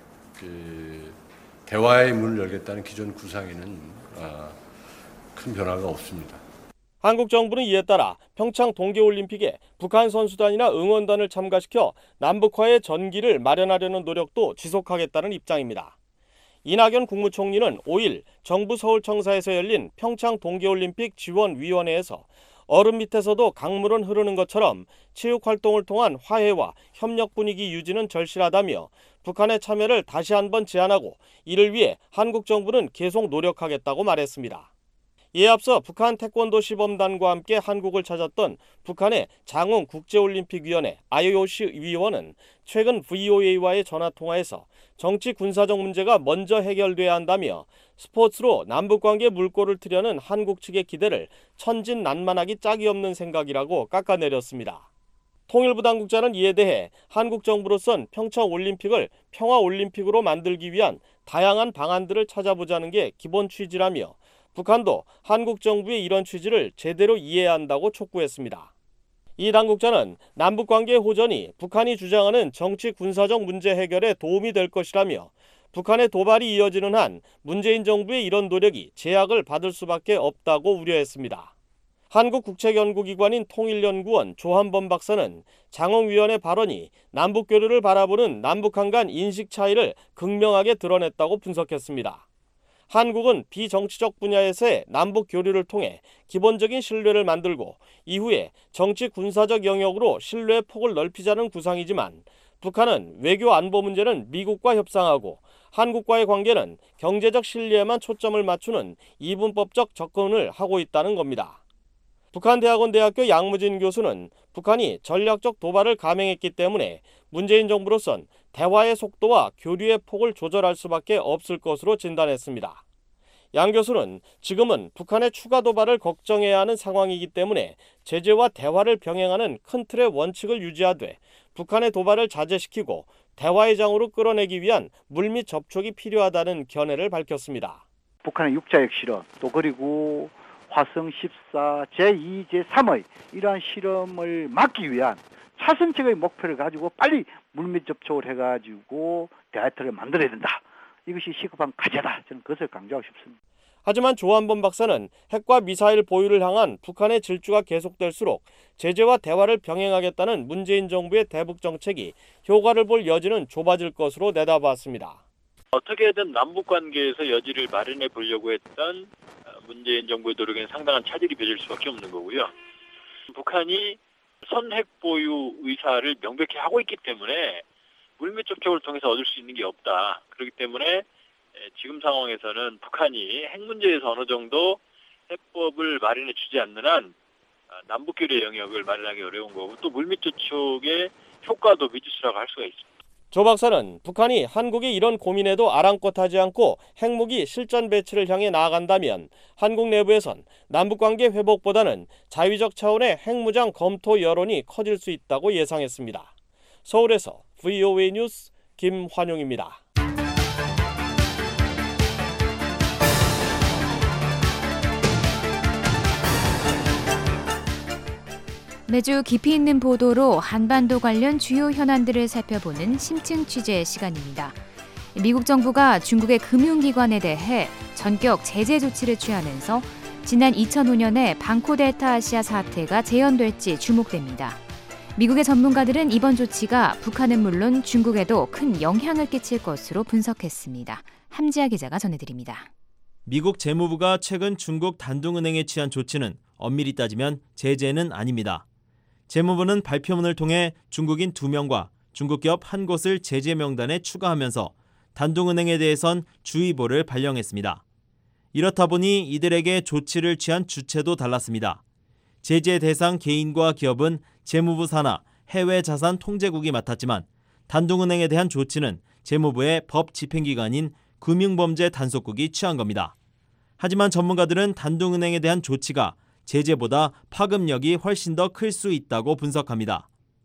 그 대화의 문을 열겠다는 기존 구상에는 어, 큰 변화가 없습니다. 한국 정부는 이에 따라 평창 동계올림픽에 북한 선수단이나 응원단을 참가시켜 남북화의 전기를 마련하려는 노력도 지속하겠다는 입장입니다. 이낙연 국무총리는 오일 정부 서울청사에서 열린 평창 동계올림픽 지원위원회에서 얼음 밑에서도 강물은 흐르는 것처럼 체육활동을 통한 화해와 협력 분위기 유지는 절실하다며 북한의 참여를 다시 한번 제안하고 이를 위해 한국 정부는 계속 노력하겠다고 말했습니다. 이에 앞서 북한 태권도 시범단과 함께 한국을 찾았던 북한의 장웅 국제올림픽위원회 아이오씨 위원은 최근 브이오에이와의 전화통화에서 정치 군사적 문제가 먼저 해결돼야 한다며 스포츠로 남북관계 물꼬를 트려는 한국 측의 기대를 천진난만하기 짝이 없는 생각이라고 깎아내렸습니다. 통일부 당국자는 이에 대해 한국 정부로선 평창올림픽을 평화올림픽으로 만들기 위한 다양한 방안들을 찾아보자는 게 기본 취지라며 북한도 한국 정부의 이런 취지를 제대로 이해해야 한다고 촉구했습니다. 이 당국자는 남북관계 호전이 북한이 주장하는 정치 군사적 문제 해결에 도움이 될 것이라며 북한의 도발이 이어지는 한 문재인 정부의 이런 노력이 제약을 받을 수밖에 없다고 우려했습니다. 한국국책연구기관인 통일연구원 조한범 박사는 장흥위원회 발언이 남북교류를 바라보는 남북한 간 인식 차이를 극명하게 드러냈다고 분석했습니다. 한국은 비정치적 분야에서의 남북 교류를 통해 기본적인 신뢰를 만들고 이후에 정치 군사적 영역으로 신뢰의 폭을 넓히자는 구상이지만 북한은 외교 안보 문제는 미국과 협상하고 한국과의 관계는 경제적 신뢰에만 초점을 맞추는 이분법적 접근을 하고 있다는 겁니다. 북한대학원 대학교 양무진 교수는 북한이 전략적 도발을 감행했기 때문에 문재인 정부로선 대화의 속도와 교류의 폭을 조절할 수밖에 없을 것으로 진단했습니다. 양 교수는 지금은 북한의 추가 도발을 걱정해야 하는 상황이기 때문에 제재와 대화를 병행하는 큰 틀의 원칙을 유지하되 북한의 도발을 자제시키고 대화의 장으로 끌어내기 위한 물밑 접촉이 필요하다는 견해를 밝혔습니다. 북한의 육자핵 실험, 또 그리고 화성 십사, 제이, 제삼의 이러한 실험을 막기 위한 차선책의 목표를 가지고 빨리 물밑 접촉을 해가지고 대화를 만들어야 된다. 이것이 시급한 과제다. 저는 그것을 강조하고 싶습니다. 하지만 조한범 박사는 핵과 미사일 보유를 향한 북한의 질주가 계속될수록 제재와 대화를 병행하겠다는 문재인 정부의 대북 정책이 효과를 볼 여지는 좁아질 것으로 내다봤습니다. 어떻게든 남북 관계에서 여지를 마련해 보려고 했던 문재인 정부의 노력에는 상당한 차질이 빚을 수밖에 없는 거고요. 북한이 선핵 보유 의사를 명백히 하고 있기 때문에 물밑 접촉을 통해서 얻을 수 있는 게 없다. 그렇기 때문에 지금 상황에서는 북한이 핵 문제에서 어느 정도 해법을 마련해 주지 않는 한 남북교류의 영역을 마련하기 어려운 거고 또 물밑 접촉의 효과도 미지수라고 할 수가 있습니다. 조 박사는 북한이 한국이 이런 고민에도 아랑곳하지 않고 핵무기 실전 배치를 향해 나아간다면 한국 내부에선 남북관계 회복보다는 자위적 차원의 핵무장 검토 여론이 커질 수 있다고 예상했습니다. 서울에서 브이오에이 뉴스 김환용입니다. 매주 깊이 있는 보도로 한반도 관련 주요 현안들을 살펴보는 심층 취재 시간입니다. 미국 정부가 중국의 금융기관에 대해 전격 제재 조치를 취하면서 지난 이천오 년에 방코델타 아시아 사태가 재현될지 주목됩니다. 미국의 전문가들은 이번 조치가 북한은 물론 중국에도 큰 영향을 끼칠 것으로 분석했습니다. 함지아 기자가 전해드립니다. 미국 재무부가 최근 중국 단둥은행에 취한 조치는 엄밀히 따지면 제재는 아닙니다. 재무부는 발표문을 통해 중국인 두 명과 중국기업 한 곳을 제재 명단에 추가하면서 단둥은행에 대해선 주의보를 발령했습니다. 이렇다 보니 이들에게 조치를 취한 주체도 달랐습니다. 제재 대상 개인과 기업은 재무부 산하 해외자산통제국이 맡았지만 단둥은행에 대한 조치는 재무부의 법 집행기관인 금융범죄 단속국이 취한 겁니다. 하지만 전문가들은 단둥은행에 대한 조치가 제재보다 파급력이 훨씬 더 클 수 있다고 분석합니다.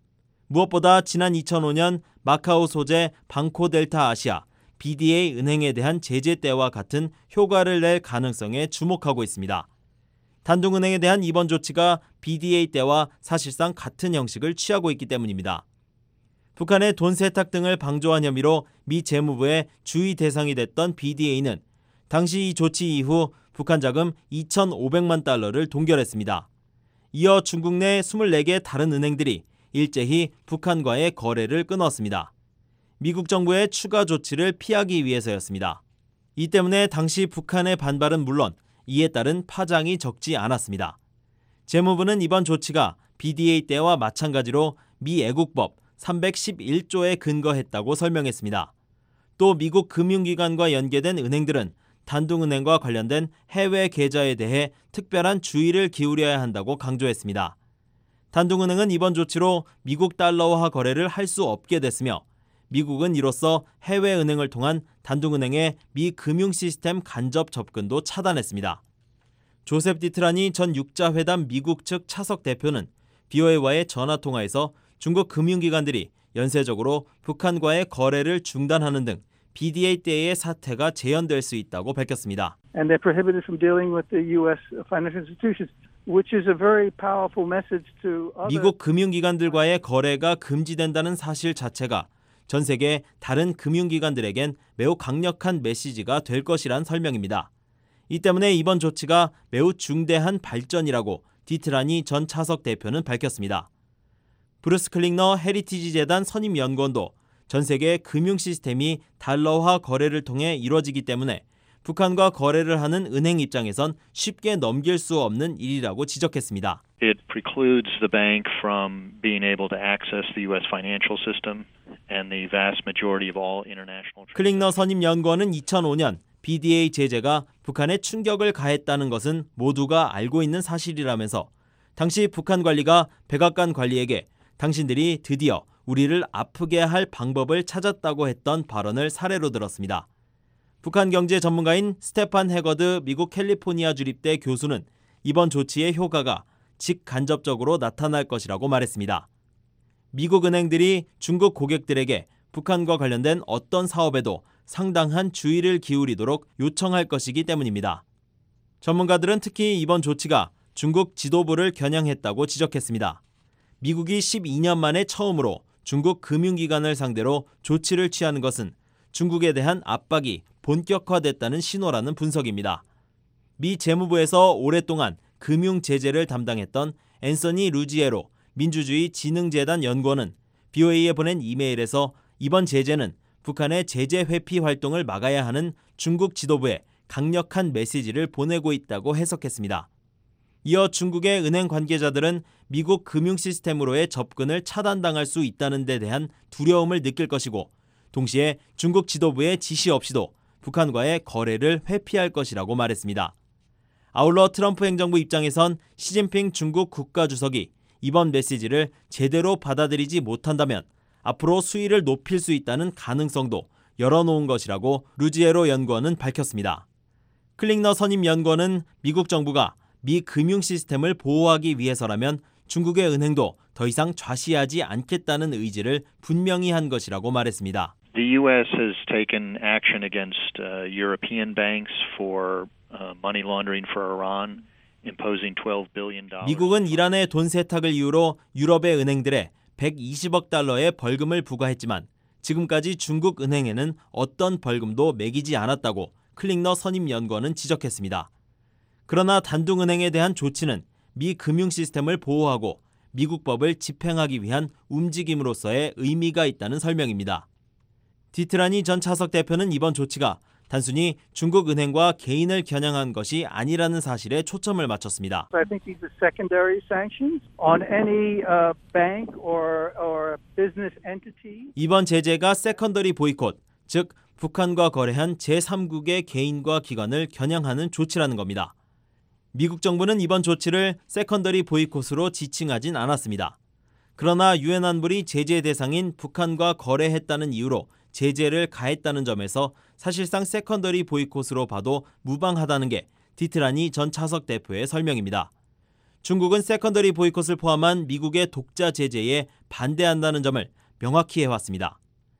무엇보다 지난 이천오 년 마카오 소재 방코델타 아시아 비디에이 은행에 대한 제재 때와 같은 효과를 낼 가능성에 주목하고 있습니다. 단둥은행에 대한 이번 조치가 비디에이 때와 사실상 같은 형식을 취하고 있기 때문입니다. 북한의 돈 세탁 등을 방조한 혐의로 미 재무부의 주의 대상이 됐던 비디에이는 당시 이 조치 이후 북한 자금 이천오백만 달러를 동결했습니다. 이어 중국 내 이십사 개 다른 은행들이 일제히 북한과의 거래를 끊었습니다. 미국 정부의 추가 조치를 피하기 위해서였습니다. 이 때문에 당시 북한의 반발은 물론 이에 따른 파장이 적지 않았습니다. 재무부는 이번 조치가 비디에이 때와 마찬가지로 미 애국법 삼백십일 조에 근거했다고 설명했습니다. 또 미국 금융기관과 연계된 은행들은 단둥은행과 관련된 해외 계좌에 대해 특별한 주의를 기울여야 한다고 강조했습니다. 단둥은행은 이번 조치로 미국 달러화 거래를 할 수 없게 됐으며 미국은 이로써 해외은행을 통한 단둥은행의 미 금융 시스템 간접 접근도 차단했습니다. 조셉 디트라니 전 육자회담 미국 측 차석 대표는 비오에이와의 전화통화에서 중국 금융기관들이 연쇄적으로 북한과의 거래를 중단하는 등 비디에이 때의 사태가 재현될 수 있다고 밝혔습니다. And they're prohibited from dealing with the U S financial institutions, which is a very powerful message to other. 미국 금융기관들과의 거래가 금지된다는 사실 자체가 전 세계 다른 금융기관들에겐 매우 강력한 메시지가 될 것이란 설명입니다. 이 때문에 이번 조치가 매우 중대한 발전이라고 디트라니 전 차석 대표는 밝혔습니다. 브루스 클링너 헤리티지 재단 선임 연구원도 전 세계 금융 시스템이 달러화 거래를 통해 이루어지기 때문에 북한과 거래를 하는 은행 입장에선 쉽게 넘길 수 없는 일이라고 지적했습니다. It precludes the bank from being able to access the U S financial system and the vast majority of all international. 클링너 선임 연구원은 이천오 년 비디에이 제재가 북한에 충격을 가했다는 것은 모두가 알고 있는 사실이라면서 당시 북한 관리가 백악관 관리에게 당신들이 드디어 우리를 아프게 할 방법을 찾았다고 했던 발언을 사례로 들었습니다. 북한 경제 전문가인 스테판 해거드 미국 캘리포니아 주립대 교수는 이번 조치의 효과가 직간접적으로 나타날 것이라고 말했습니다. 미국 은행들이 중국 고객들에게 북한과 관련된 어떤 사업에도 상당한 주의를 기울이도록 요청할 것이기 때문입니다. 전문가들은 특히 이번 조치가 중국 지도부를 겨냥했다고 지적했습니다. 미국이 십이 년 만에 처음으로 중국 금융기관을 상대로 조치를 취하는 것은 중국에 대한 압박이 본격화됐다는 신호라는 분석입니다. 미 재무부에서 오랫동안 금융 제재를 담당했던 앤서니 루지에로 민주주의 진흥재단 연구원은 비오에이에 보낸 이메일에서 이번 제재는 북한의 제재 회피 활동을 막아야 하는 중국 지도부에 강력한 메시지를 보내고 있다고 해석했습니다. 이어 중국의 은행 관계자들은 미국 금융 시스템으로의 접근을 차단당할 수 있다는 데 대한 두려움을 느낄 것이고 동시에 중국 지도부의 지시 없이도 북한과의 거래를 회피할 것이라고 말했습니다. 아울러 트럼프 행정부 입장에선 시진핑 중국 국가주석이 이번 메시지를 제대로 받아들이지 못한다면 앞으로 수위를 높일 수 있다는 가능성도 열어놓은 것이라고 루지에로 연구원은 밝혔습니다. 클링너 선임 연구원은 미국 정부가 미 금융 시스템을 보호하기 위해서라면 중국의 은행도 더 이상 좌시하지 않겠다는 의지를 분명히 한 것이라고 말했습니다. The U S has taken action against uh, European banks for uh, money laundering for Iran, imposing twelve billion dollars. 미국은 이란의 돈 세탁을 이유로 유럽의 은행들에 백이십억 달러의 벌금을 부과했지만 지금까지 중국 은행에는 어떤 벌금도 매기지 않았다고 클링너 선임 연구원은 지적했습니다. 그러나 단둥은행에 대한 조치는 미 금융 시스템을 보호하고 미국 법을 집행하기 위한 움직임으로서의 의미가 있다는 설명입니다. 디트라니 전 차석 대표는 이번 조치가 단순히 중국 은행과 개인을 겨냥한 것이 아니라는 사실에 초점을 맞췄습니다. I think these are secondary sanctions on any uh, bank or, or business entity. 이번 제재가 세컨더리 보이콧, 즉 북한과 거래한 제삼국의 개인과 기관을 겨냥하는 조치라는 겁니다. 미국 정부는 이번 조치를 세컨더리 보이콧으로 지칭하진 않았습니다. 그러나 유엔 안보리 제재 대상인 북한과 거래했다는 이유로 제재를 가했다는 점에서 사실상 세컨더리 보이콧으로 봐도 무방하다는 게 디트라니 전 차석 대표의 설명입니다. 중국은 세컨더리 보이콧을 포함한 미국의 독자 제재에 반대한다는 점을 명확히 해왔습니다.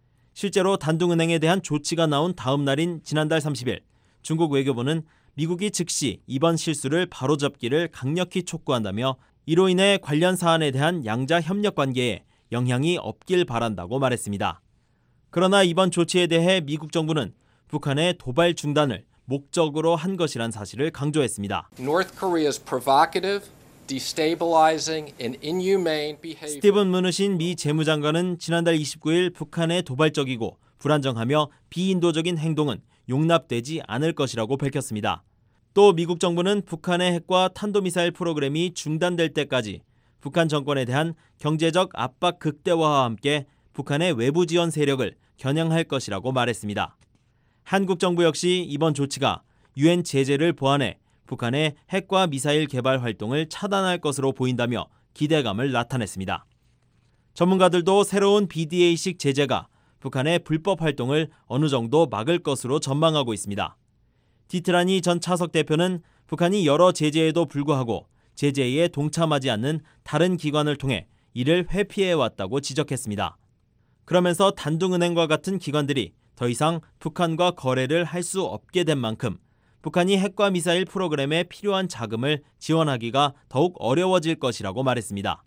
실제로 단둥은행에 대한 조치가 나온 다음 날인 지난달 삼십일, 중국 외교부는 미국이 즉시 이번 실수를 바로잡기를 강력히 촉구한다며 이로 인해 관련 사안에 대한 양자 협력 관계에 영향이 없길 바란다고 말했습니다. 그러나 이번 조치에 대해 미국 정부는 북한의 도발 중단을 목적으로 한 것이란 사실을 강조했습니다. North Korea's provocative, destabilizing and inhumane behavior. 스티븐 무누신 미 재무장관은 지난달 이십구일 북한의 도발적이고 불안정하며 비인도적인 행동은 용납되지 않을 것이라고 밝혔습니다. 또 미국 정부는 북한의 핵과 탄도미사일 프로그램이 중단될 때까지 북한 정권에 대한 경제적 압박 극대화와 함께 북한의 외부 지원 세력을 겨냥할 것이라고 말했습니다. 한국 정부 역시 이번 조치가 유엔 제재를 보완해 북한의 핵과 미사일 개발 활동을 차단할 것으로 보인다며 기대감을 나타냈습니다. 전문가들도 새로운 비디에이식 제재가 북한의 불법 활동을 어느 정도 막을 것으로 전망하고 있습니다. 디트라니 전 차석 대표는 북한이 여러 제재에도 불구하고 제재에 동참하지 않는 다른 기관을 통해 이를 회피해왔다고 지적했습니다. 그러면서 단둥은행과 같은 기관들이 더 이상 북한과 거래를 할 수 없게 된 만큼 북한이 핵과 미사일 프로그램에 필요한 자금을 지원하기가 더욱 어려워질 것이라고 말했습니다.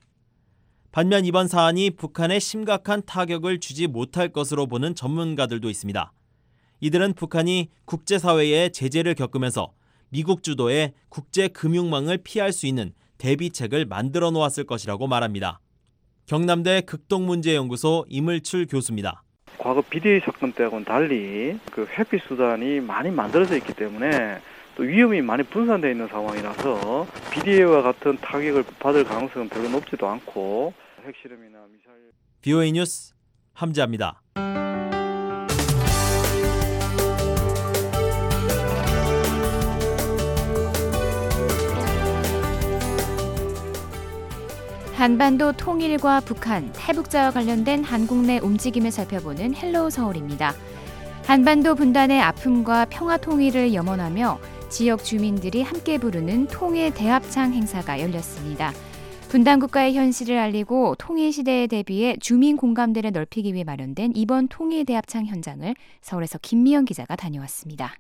반면 이번 사안이 북한에 심각한 타격을 주지 못할 것으로 보는 전문가들도 있습니다. 이들은 북한이 국제사회의 제재를 겪으면서 미국 주도의 국제금융망을 피할 수 있는 대비책을 만들어 놓았을 것이라고 말합니다. 경남대 극동문제연구소 이물출 교수입니다. 과거 비디에이 사건 때하고는 달리 그 회피 수단이 많이 만들어져 있기 때문에 또 위험이 많이 분산되어 있는 상황이라서 비디에이와 같은 타격을 받을 가능성은 별로 높지도 않고 핵실험이나 미사일. 비오에이 뉴스 함지아입니다. 한반도 통일과 북한, 탈북자와 관련된 한국 내 움직임을 살펴보는 헬로우 서울입니다. 한반도 분단의 아픔과 평화 통일을 염원하며 지역 주민들이 함께 부르는 통일 대합창 행사가 열렸습니다. 분단 국가의 현실을 알리고 통일 시대에 대비해 주민 공감대를 넓히기 위해 마련된 이번 통일 대합창 현장을 서울에서 김미영 기자가 다녀왔습니다.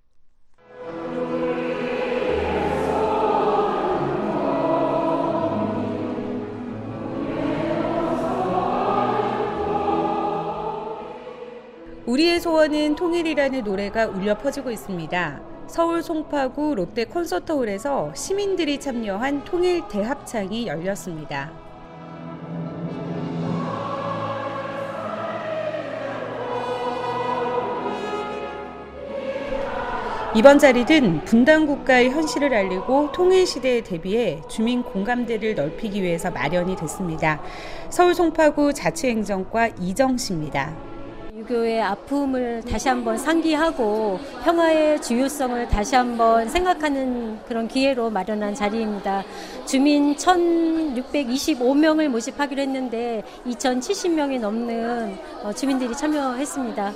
우리의 소원은 통일이라는 노래가 울려 퍼지고 있습니다. 서울 송파구 롯데 콘서트홀에서 시민들이 참여한 통일 대합창이 열렸습니다. 이번 자리는 분단 국가의 현실을 알리고 통일 시대에 대비해 주민 공감대를 넓히기 위해서 마련이 됐습니다. 서울 송파구 자치행정과 이정씨입니다. 유교의 아픔을 다시 한번 상기하고 평화의 중요성을 다시 한번 생각하는 그런 기회로 마련한 자리입니다. 주민 천육백이십오 명을 모집하기로 했는데 이천칠십 명이 넘는 주민들이 참여했습니다.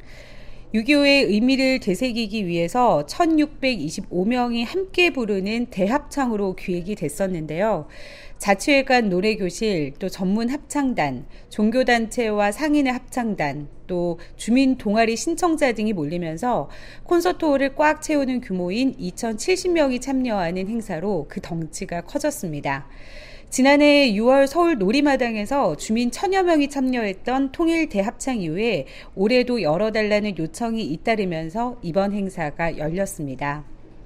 유교의 의미를 되새기기 위해서 천육백이십오 명이 함께 부르는 대합창으로 기획이 됐었는데요. 자치회관 노래교실, 또 전문 합창단, 종교단체와 상인의 합창단, 또 주민 동아리 신청자 등이 몰리면서 콘서트홀을 꽉 채우는 규모인 이천칠십 명이 참여하는 행사로 그 덩치가 커졌습니다. 지난해 유월 서울 놀이마당에서 주민 천여 명이 참여했던 통일 대합창 이후에 올해도 열어달라는 요청이 잇따르면서 이번 행사가 열렸습니다.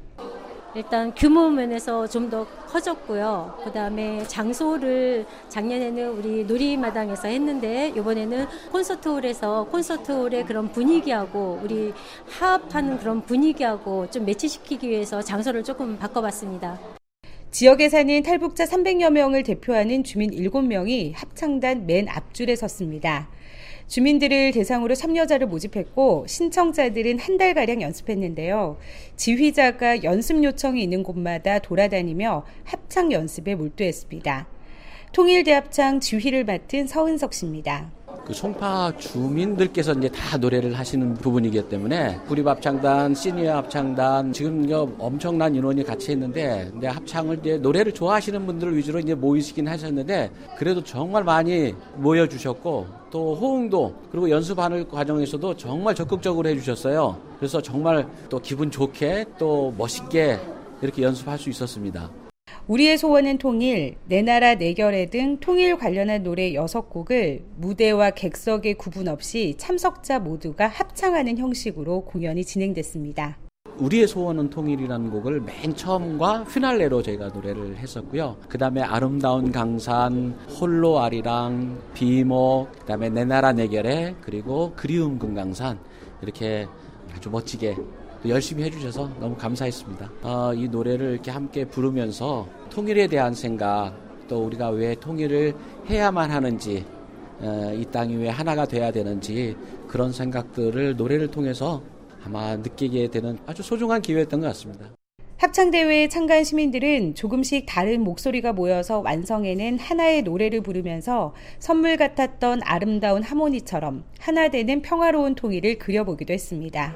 일단 규모 면에서 좀 더 커졌고요. 그다음에 장소를 작년에는 우리 놀이마당에서 했는데 이번에는 콘서트홀에서 콘서트홀의 그런 분위기하고 우리 화합하는 그런 분위기하고 좀 매치시키기 위해서 장소를 조금 바꿔봤습니다. 지역에 사는 탈북자 삼백여 명을 대표하는 주민 일곱 명이 합창단 맨 앞줄에 섰습니다. 주민들을 대상으로 참여자를 모집했고 신청자들은 한 달가량 연습했는데요. 지휘자가 연습 요청이 있는 곳마다 돌아다니며 합창 연습에 몰두했습니다. 통일대합창 지휘를 맡은 서은석 씨입니다. 그 송파 주민들께서 이제 다 노래를 하시는 부분이기 때문에 구립합창단, 시니어 합창단 지금 엄청난 인원이 같이 했는데 근데 합창을 이제 노래를 좋아하시는 분들을 위주로 이제 모이시긴 하셨는데 그래도 정말 많이 모여주셨고 또 호응도 그리고 연습하는 과정에서도 정말 적극적으로 해주셨어요. 그래서 정말 또 기분 좋게 또 멋있게 이렇게 연습할 수 있었습니다. 우리의 소원은 통일, 내 나라 내 결의 등 통일 관련한 노래 여섯 곡을 무대와 객석의 구분 없이 참석자 모두가 합창하는 형식으로 공연이 진행됐습니다. 우리의 소원은 통일이라는 곡을 맨 처음과 피날레로 저희가 노래를 했었고요. 그 다음에 아름다운 강산, 홀로 아리랑, 비목, 그 다음에 내 나라 내 결의, 그리고 그리움 금강산 이렇게 아주 멋지게 열심히 해주셔서 너무 감사했습니다. 어, 이 노래를 이렇게 함께 부르면서 통일에 대한 생각, 또 우리가 왜 통일을 해야만 하는지, 어, 이 땅이 왜 하나가 돼야 되는지 그런 생각들을 노래를 통해서 아마 느끼게 되는 아주 소중한 기회였던 것 같습니다. 합창대회에 참가한 시민들은 조금씩 다른 목소리가 모여서 완성해낸 하나의 노래를 부르면서 선물 같았던 아름다운 하모니처럼 하나 되는 평화로운 통일을 그려보기도 했습니다.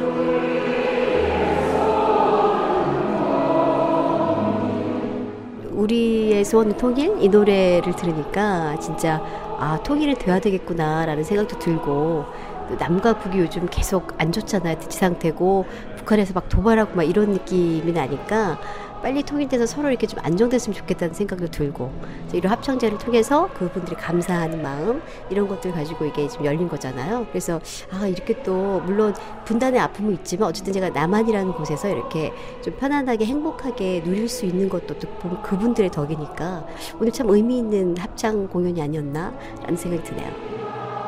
우리의 소원은 통일? 이 노래를 들으니까 진짜 아 통일이 돼야 되겠구나라는 생각도 들고 남과 북이 요즘 계속 안 좋잖아요. 대치 상태고 북한에서 막 도발하고 막 이런 느낌이 나니까 빨리 통일돼서 서로 이렇게 좀 안정됐으면 좋겠다는 생각도 들고 이런 합창제를 통해서 그분들이 감사하는 마음 이런 것들 가지고 이게 지금 열린 거잖아요. 그래서 아 이렇게 또 물론 분단의 아픔은 있지만 어쨌든 제가 남한이라는 곳에서 이렇게 좀 편안하게 행복하게 누릴 수 있는 것도 또 그분들의 덕이니까 오늘 참 의미 있는 합창 공연이 아니었나라는 생각이 드네요.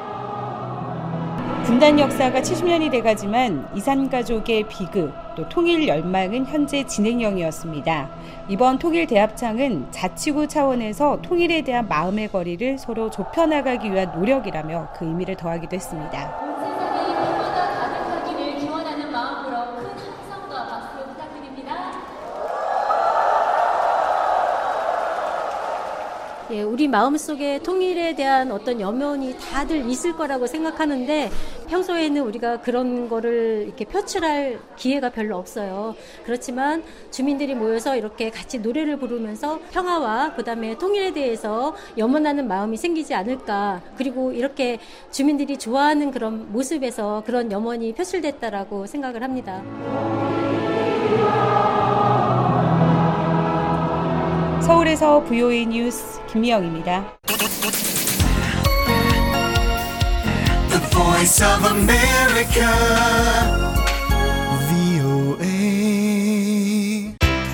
분단 역사가 칠십 년이 돼가지만 이산가족의 비극, 또 통일 열망은 현재 진행형이었습니다. 이번 통일 대합창은 자치구 차원에서 통일에 대한 마음의 거리를 서로 좁혀나가기 위한 노력이라며 그 의미를 더하기도 했습니다. 예, 예, 우리 마음속에 통일에 대한 어떤 염원이 다들 있을 거라고 생각하는데 평소에는 우리가 그런 거를 이렇게 표출할 기회가 별로 없어요. 그렇지만 주민들이 모여서 이렇게 같이 노래를 부르면서 평화와 그다음에 통일에 대해서 염원하는 마음이 생기지 않을까. 그리고 이렇게 주민들이 좋아하는 그런 모습에서 그런 염원이 표출됐다라고 생각을 합니다. 서울에서 브이오에이 뉴스 김미영입니다. The Voice of America, 브이오에이.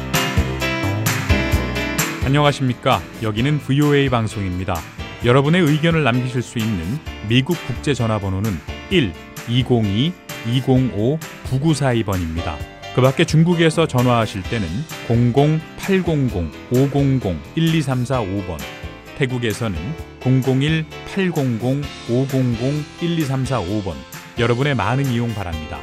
안녕하십니까? 여기는 브이오에이 방송입니다. 여러분의 의견을 남기실 수 있는 미국 국제 전화번호는 일 이공이 이공오 구구사이 번입니다. 그 밖에 중국에서 전화하실 때는 공공 팔공공 오공공 일이삼사오 번, 태국에서는 공공일 팔공공 오공공 일이삼사오 번, 여러분의 많은 이용 바랍니다.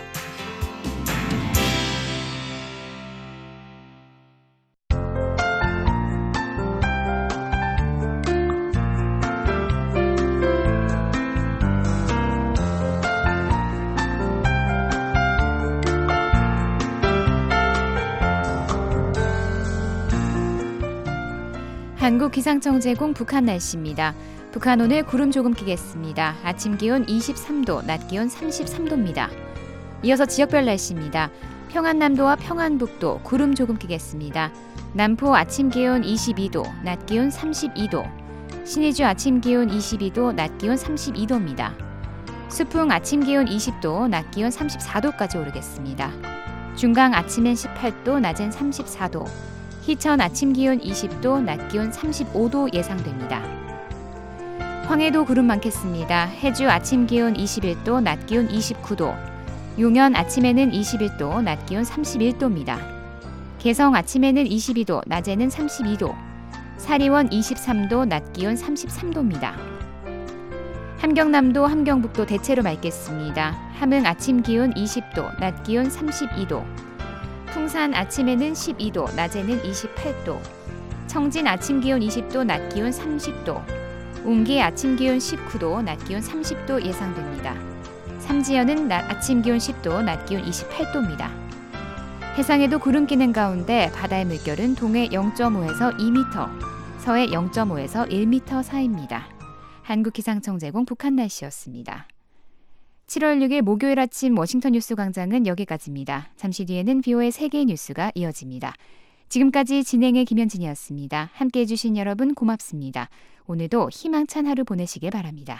한국기상청 제공 북한 날씨입니다. 북한 오늘 구름 조금 끼겠습니다. 아침 기온 이십삼 도, 낮 기온 삼십삼 도입니다. 이어서 지역별 날씨입니다. 평안남도와 평안북도 구름 조금 끼겠습니다. 남포 아침 기온 이십이 도, 낮 기온 삼십이 도. 신의주 아침 기온 이십이 도, 낮 기온 삼십이 도입니다. 수풍 아침 기온 이십 도, 낮 기온 삼십사 도까지 오르겠습니다. 중강 아침엔 십팔 도, 낮엔 삼십사 도. 희천 아침 기온 이십 도, 낮 기온 삼십오 도 예상됩니다. 황해도 구름 많겠습니다. 해주 아침 기온 이십일 도, 낮 기온 이십구 도. 용현 아침에는 이십일 도, 낮 기온 삼십일 도입니다. 개성 아침에는 이십이 도, 낮에는 삼십이 도. 사리원 이십삼 도, 낮 기온 삼십삼 도입니다. 함경남도, 함경북도 대체로 맑겠습니다. 함흥 아침 기온 이십 도, 낮 기온 삼십이 도. 풍산 아침에는 십이 도, 낮에는 이십팔 도. 청진 아침 기온 이십 도, 낮 기온 삼십 도. 웅기 아침 기온 십구 도, 낮 기온 삼십 도 예상됩니다. 삼지연은 낮 아침 기온 십 도, 낮 기온 이십팔 도입니다. 해상에도 구름 끼는 가운데 바다의 물결은 동해 영 점 오에서 이 미터, 서해 영 점 오에서 일 미터 사이입니다. 한국기상청 제공 북한 날씨였습니다. 칠월 육일 목요일 아침 워싱턴 뉴스 광장은 여기까지입니다. 잠시 뒤에는 브이오에이 세계 뉴스가 이어집니다. 지금까지 진행의 김현진이었습니다. 함께해 주신 여러분 고맙습니다. 오늘도 희망찬 하루 보내시길 바랍니다.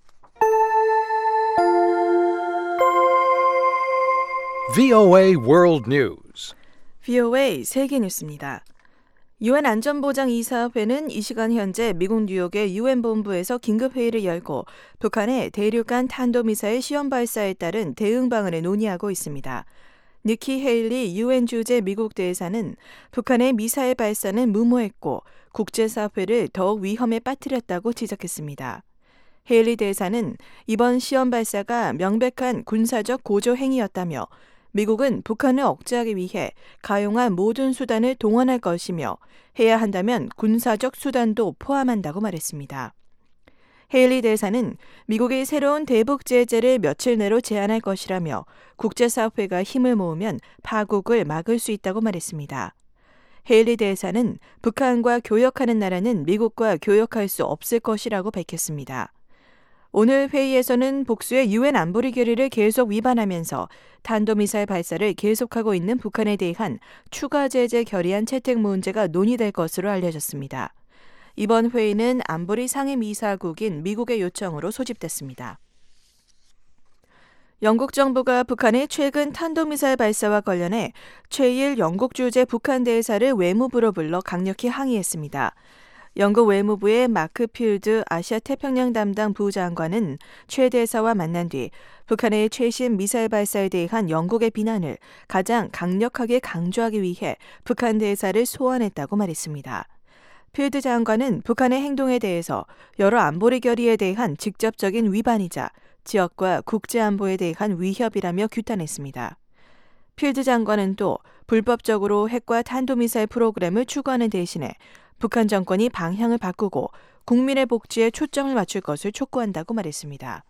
브이오에이 World News. 브이오에이 세계 뉴스입니다. 유엔 안전보장이사회는 이 시간 현재 미국 뉴욕의 유엔 본부에서 긴급회의를 열고 북한의 대륙간 탄도미사일 시험 발사에 따른 대응 방안을 논의하고 있습니다. 니키 헤일리 유엔 주재 미국 대사는 북한의 미사일 발사는 무모했고 국제사회를 더욱 위험에 빠뜨렸다고 지적했습니다. 헤일리 대사는 이번 시험 발사가 명백한 군사적 고조 행위였다며 미국은 북한을 억제하기 위해 가용한 모든 수단을 동원할 것이며 해야 한다면 군사적 수단도 포함한다고 말했습니다. 헤일리 대사는 미국이 새로운 대북 제재를 며칠 내로 제안할 것이라며 국제사회가 힘을 모으면 파국을 막을 수 있다고 말했습니다. 헤일리 대사는 북한과 교역하는 나라는 미국과 교역할 수 없을 것이라고 밝혔습니다. 오늘 회의에서는 복수의 유엔 안보리 결의를 계속 위반하면서 탄도미사일 발사를 계속하고 있는 북한에 대한 추가 제재 결의안 채택 문제가 논의될 것으로 알려졌습니다. 이번 회의는 안보리 상임이사국인 미국의 요청으로 소집됐습니다. 영국 정부가 북한의 최근 탄도미사일 발사와 관련해 최일 영국 주재 북한 대사를 외무부로 불러 강력히 항의했습니다. 영국 외무부의 마크 필드 아시아 태평양 담당 부장관은 최 대사와 만난 뒤 북한의 최신 미사일 발사에 대한 영국의 비난을 가장 강력하게 강조하기 위해 북한 대사를 소환했다고 말했습니다. 필드 장관은 북한의 행동에 대해서 여러 안보리 결의에 대한 직접적인 위반이자 지역과 국제안보에 대한 위협이라며 규탄했습니다. 필드 장관은 또 불법적으로 핵과 탄도미사일 프로그램을 추구하는 대신에 북한 정권이 방향을 바꾸고 국민의 복지에 초점을 맞출 것을 촉구한다고 말했습니다.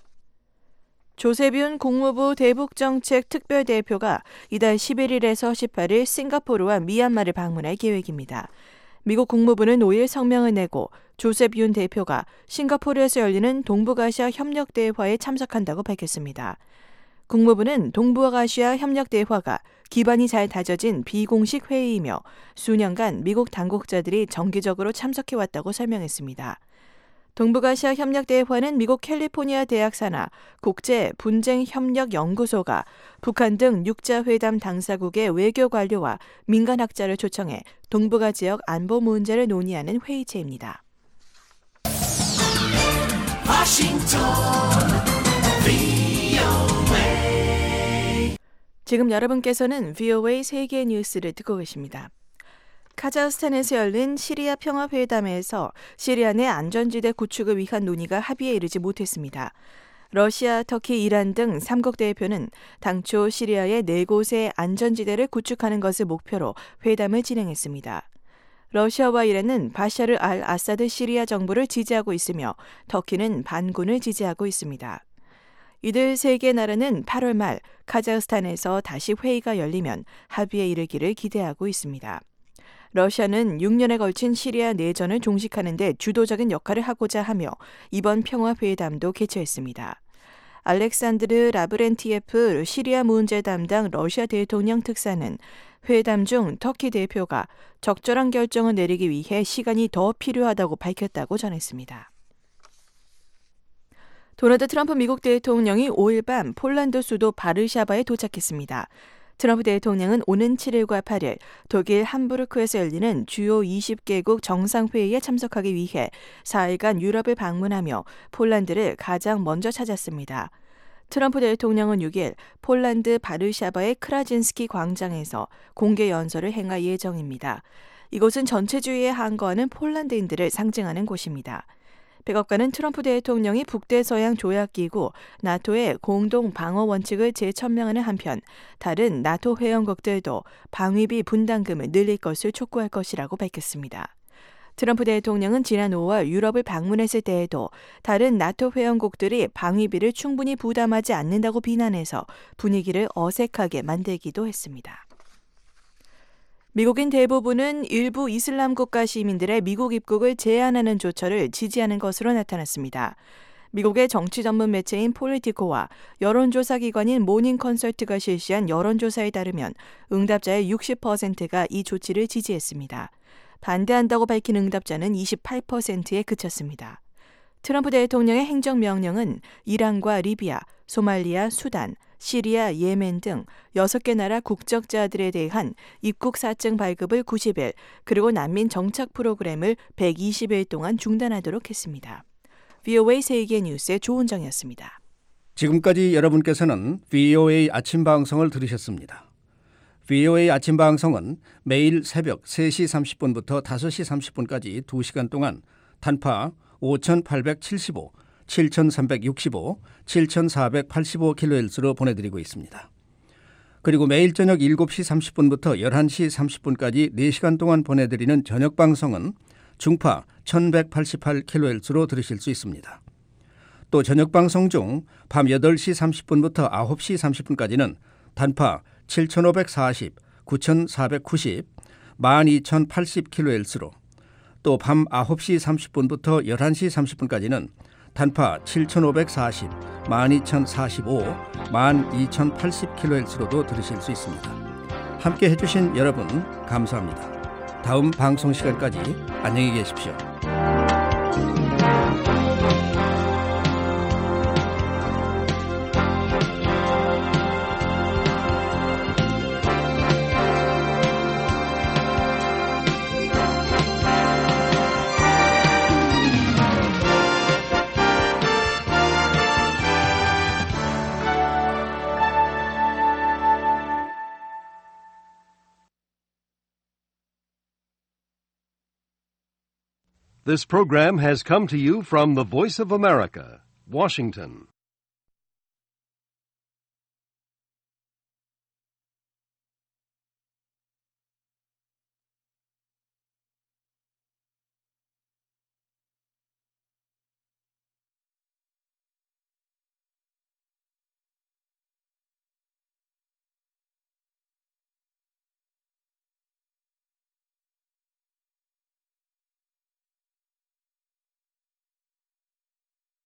조세비운 국무부 대북정책 특별대표가 이달 십일일에서 십팔일 싱가포르와 미얀마를 방문할 계획입니다. 미국 국무부는 오일 성명을 내고 조세비운 대표가 싱가포르에서 열리는 동북아시아 협력대화에 참석한다고 밝혔습니다. 국무부는 동북아시아 협력대화가 기반이 잘 다져진 비공식 회의이며 수년간 미국 당국자들이 정기적으로 참석해왔다고 설명했습니다. 동북아시아 협력대화는 미국 캘리포니아 대학 산하 국제분쟁협력연구소가 북한 등 육자회담 당사국의 외교 관료와 민간학자를 초청해 동북아 지역 안보 문제를 논의하는 회의체입니다. 워싱턴 브이오에이 지금 여러분께서는 브이오에이 세계 뉴스를 듣고 계십니다. 카자흐스탄에서 열린 시리아 평화회담에서 시리아 내 안전지대 구축을 위한 논의가 합의에 이르지 못했습니다. 러시아, 터키, 이란 등 삼국 대표는 당초 시리아의 네 곳의 안전지대를 구축하는 것을 목표로 회담을 진행했습니다. 러시아와 이란은 바샤르 알 아사드 시리아 정부를 지지하고 있으며 터키는 반군을 지지하고 있습니다. 이들 세 개 나라는 팔월 말 카자흐스탄에서 다시 회의가 열리면 합의에 이르기를 기대하고 있습니다. 러시아는 육 년에 걸친 시리아 내전을 종식하는 데 주도적인 역할을 하고자 하며 이번 평화회담도 개최했습니다. 알렉산드르 라브렌티예프 시리아 문제 담당 러시아 대통령 특사는 회담 중 터키 대표가 적절한 결정을 내리기 위해 시간이 더 필요하다고 밝혔다고 전했습니다. 도널드 트럼프 미국 대통령이 오일 밤 폴란드 수도 바르샤바에 도착했습니다. 트럼프 대통령은 오는 칠일과 팔일 독일 함부르크에서 열리는 주요 이십 개국 정상회의에 참석하기 위해 사일간 유럽을 방문하며 폴란드를 가장 먼저 찾았습니다. 트럼프 대통령은 육일 폴란드 바르샤바의 크라진스키 광장에서 공개 연설을 행할 예정입니다. 이곳은 전체주의에 항거하는 폴란드인들을 상징하는 곳입니다. 백악관은 트럼프 대통령이 북대서양 조약기구 나토의 공동 방어 원칙을 재천명하는 한편 다른 나토 회원국들도 방위비 분담금을 늘릴 것을 촉구할 것이라고 밝혔습니다. 트럼프 대통령은 지난 오월 유럽을 방문했을 때에도 다른 나토 회원국들이 방위비를 충분히 부담하지 않는다고 비난해서 분위기를 어색하게 만들기도 했습니다. 미국인 대부분은 일부 이슬람 국가 시민들의 미국 입국을 제한하는 조처를 지지하는 것으로 나타났습니다. 미국의 정치 전문 매체인 폴리티코와 여론조사 기관인 모닝 컨설트가 실시한 여론조사에 따르면 응답자의 육십 퍼센트가 이 조치를 지지했습니다. 반대한다고 밝힌 응답자는 이십팔 퍼센트에 그쳤습니다. 트럼프 대통령의 행정명령은 이란과 리비아, 소말리아, 수단, 시리아, 예멘 등 여섯 개 나라 국적자들에 대한 입국 사증 발급을 구십 일, 그리고 난민 정착 프로그램을 백이십 일 동안 중단하도록 했습니다. 브이오에이 세계 뉴스의 조은정이었습니다. 지금까지 여러분께서는 브이오에이 아침 방송을 들으셨습니다. 브이오에이 아침 방송은 매일 새벽 세 시 삼십 분부터 다섯 시 삼십 분까지 두 시간 동안 단파 오천팔백칠십오, 칠천삼백육십오, 칠천사백팔십오 킬로헤르츠로 보내드리고 있습니다. 그리고 매일 저녁 일곱 시 삼십 분부터 열한 시 삼십 분까지 네 시간 동안 보내드리는 저녁 방송은 중파 천백팔십팔 킬로헤르츠로 들으실 수 있습니다. 또 저녁 방송 중 밤 여덟 시 삼십 분부터 아홉 시 삼십 분까지는 단파 칠천오백사십, 구천사백구십, 만 이천팔십 킬로헤르츠로, 또 밤 아홉 시 삼십 분부터 열한 시 삼십 분까지는 단파 칠천오백사십, 만 이천사십오, 만 이천팔십 킬로헤르츠로도 들으실 수 있습니다. 함께 해주신 여러분 감사합니다. 다음 방송 시간까지 안녕히 계십시오. This program has come to you from the Voice of America, Washington.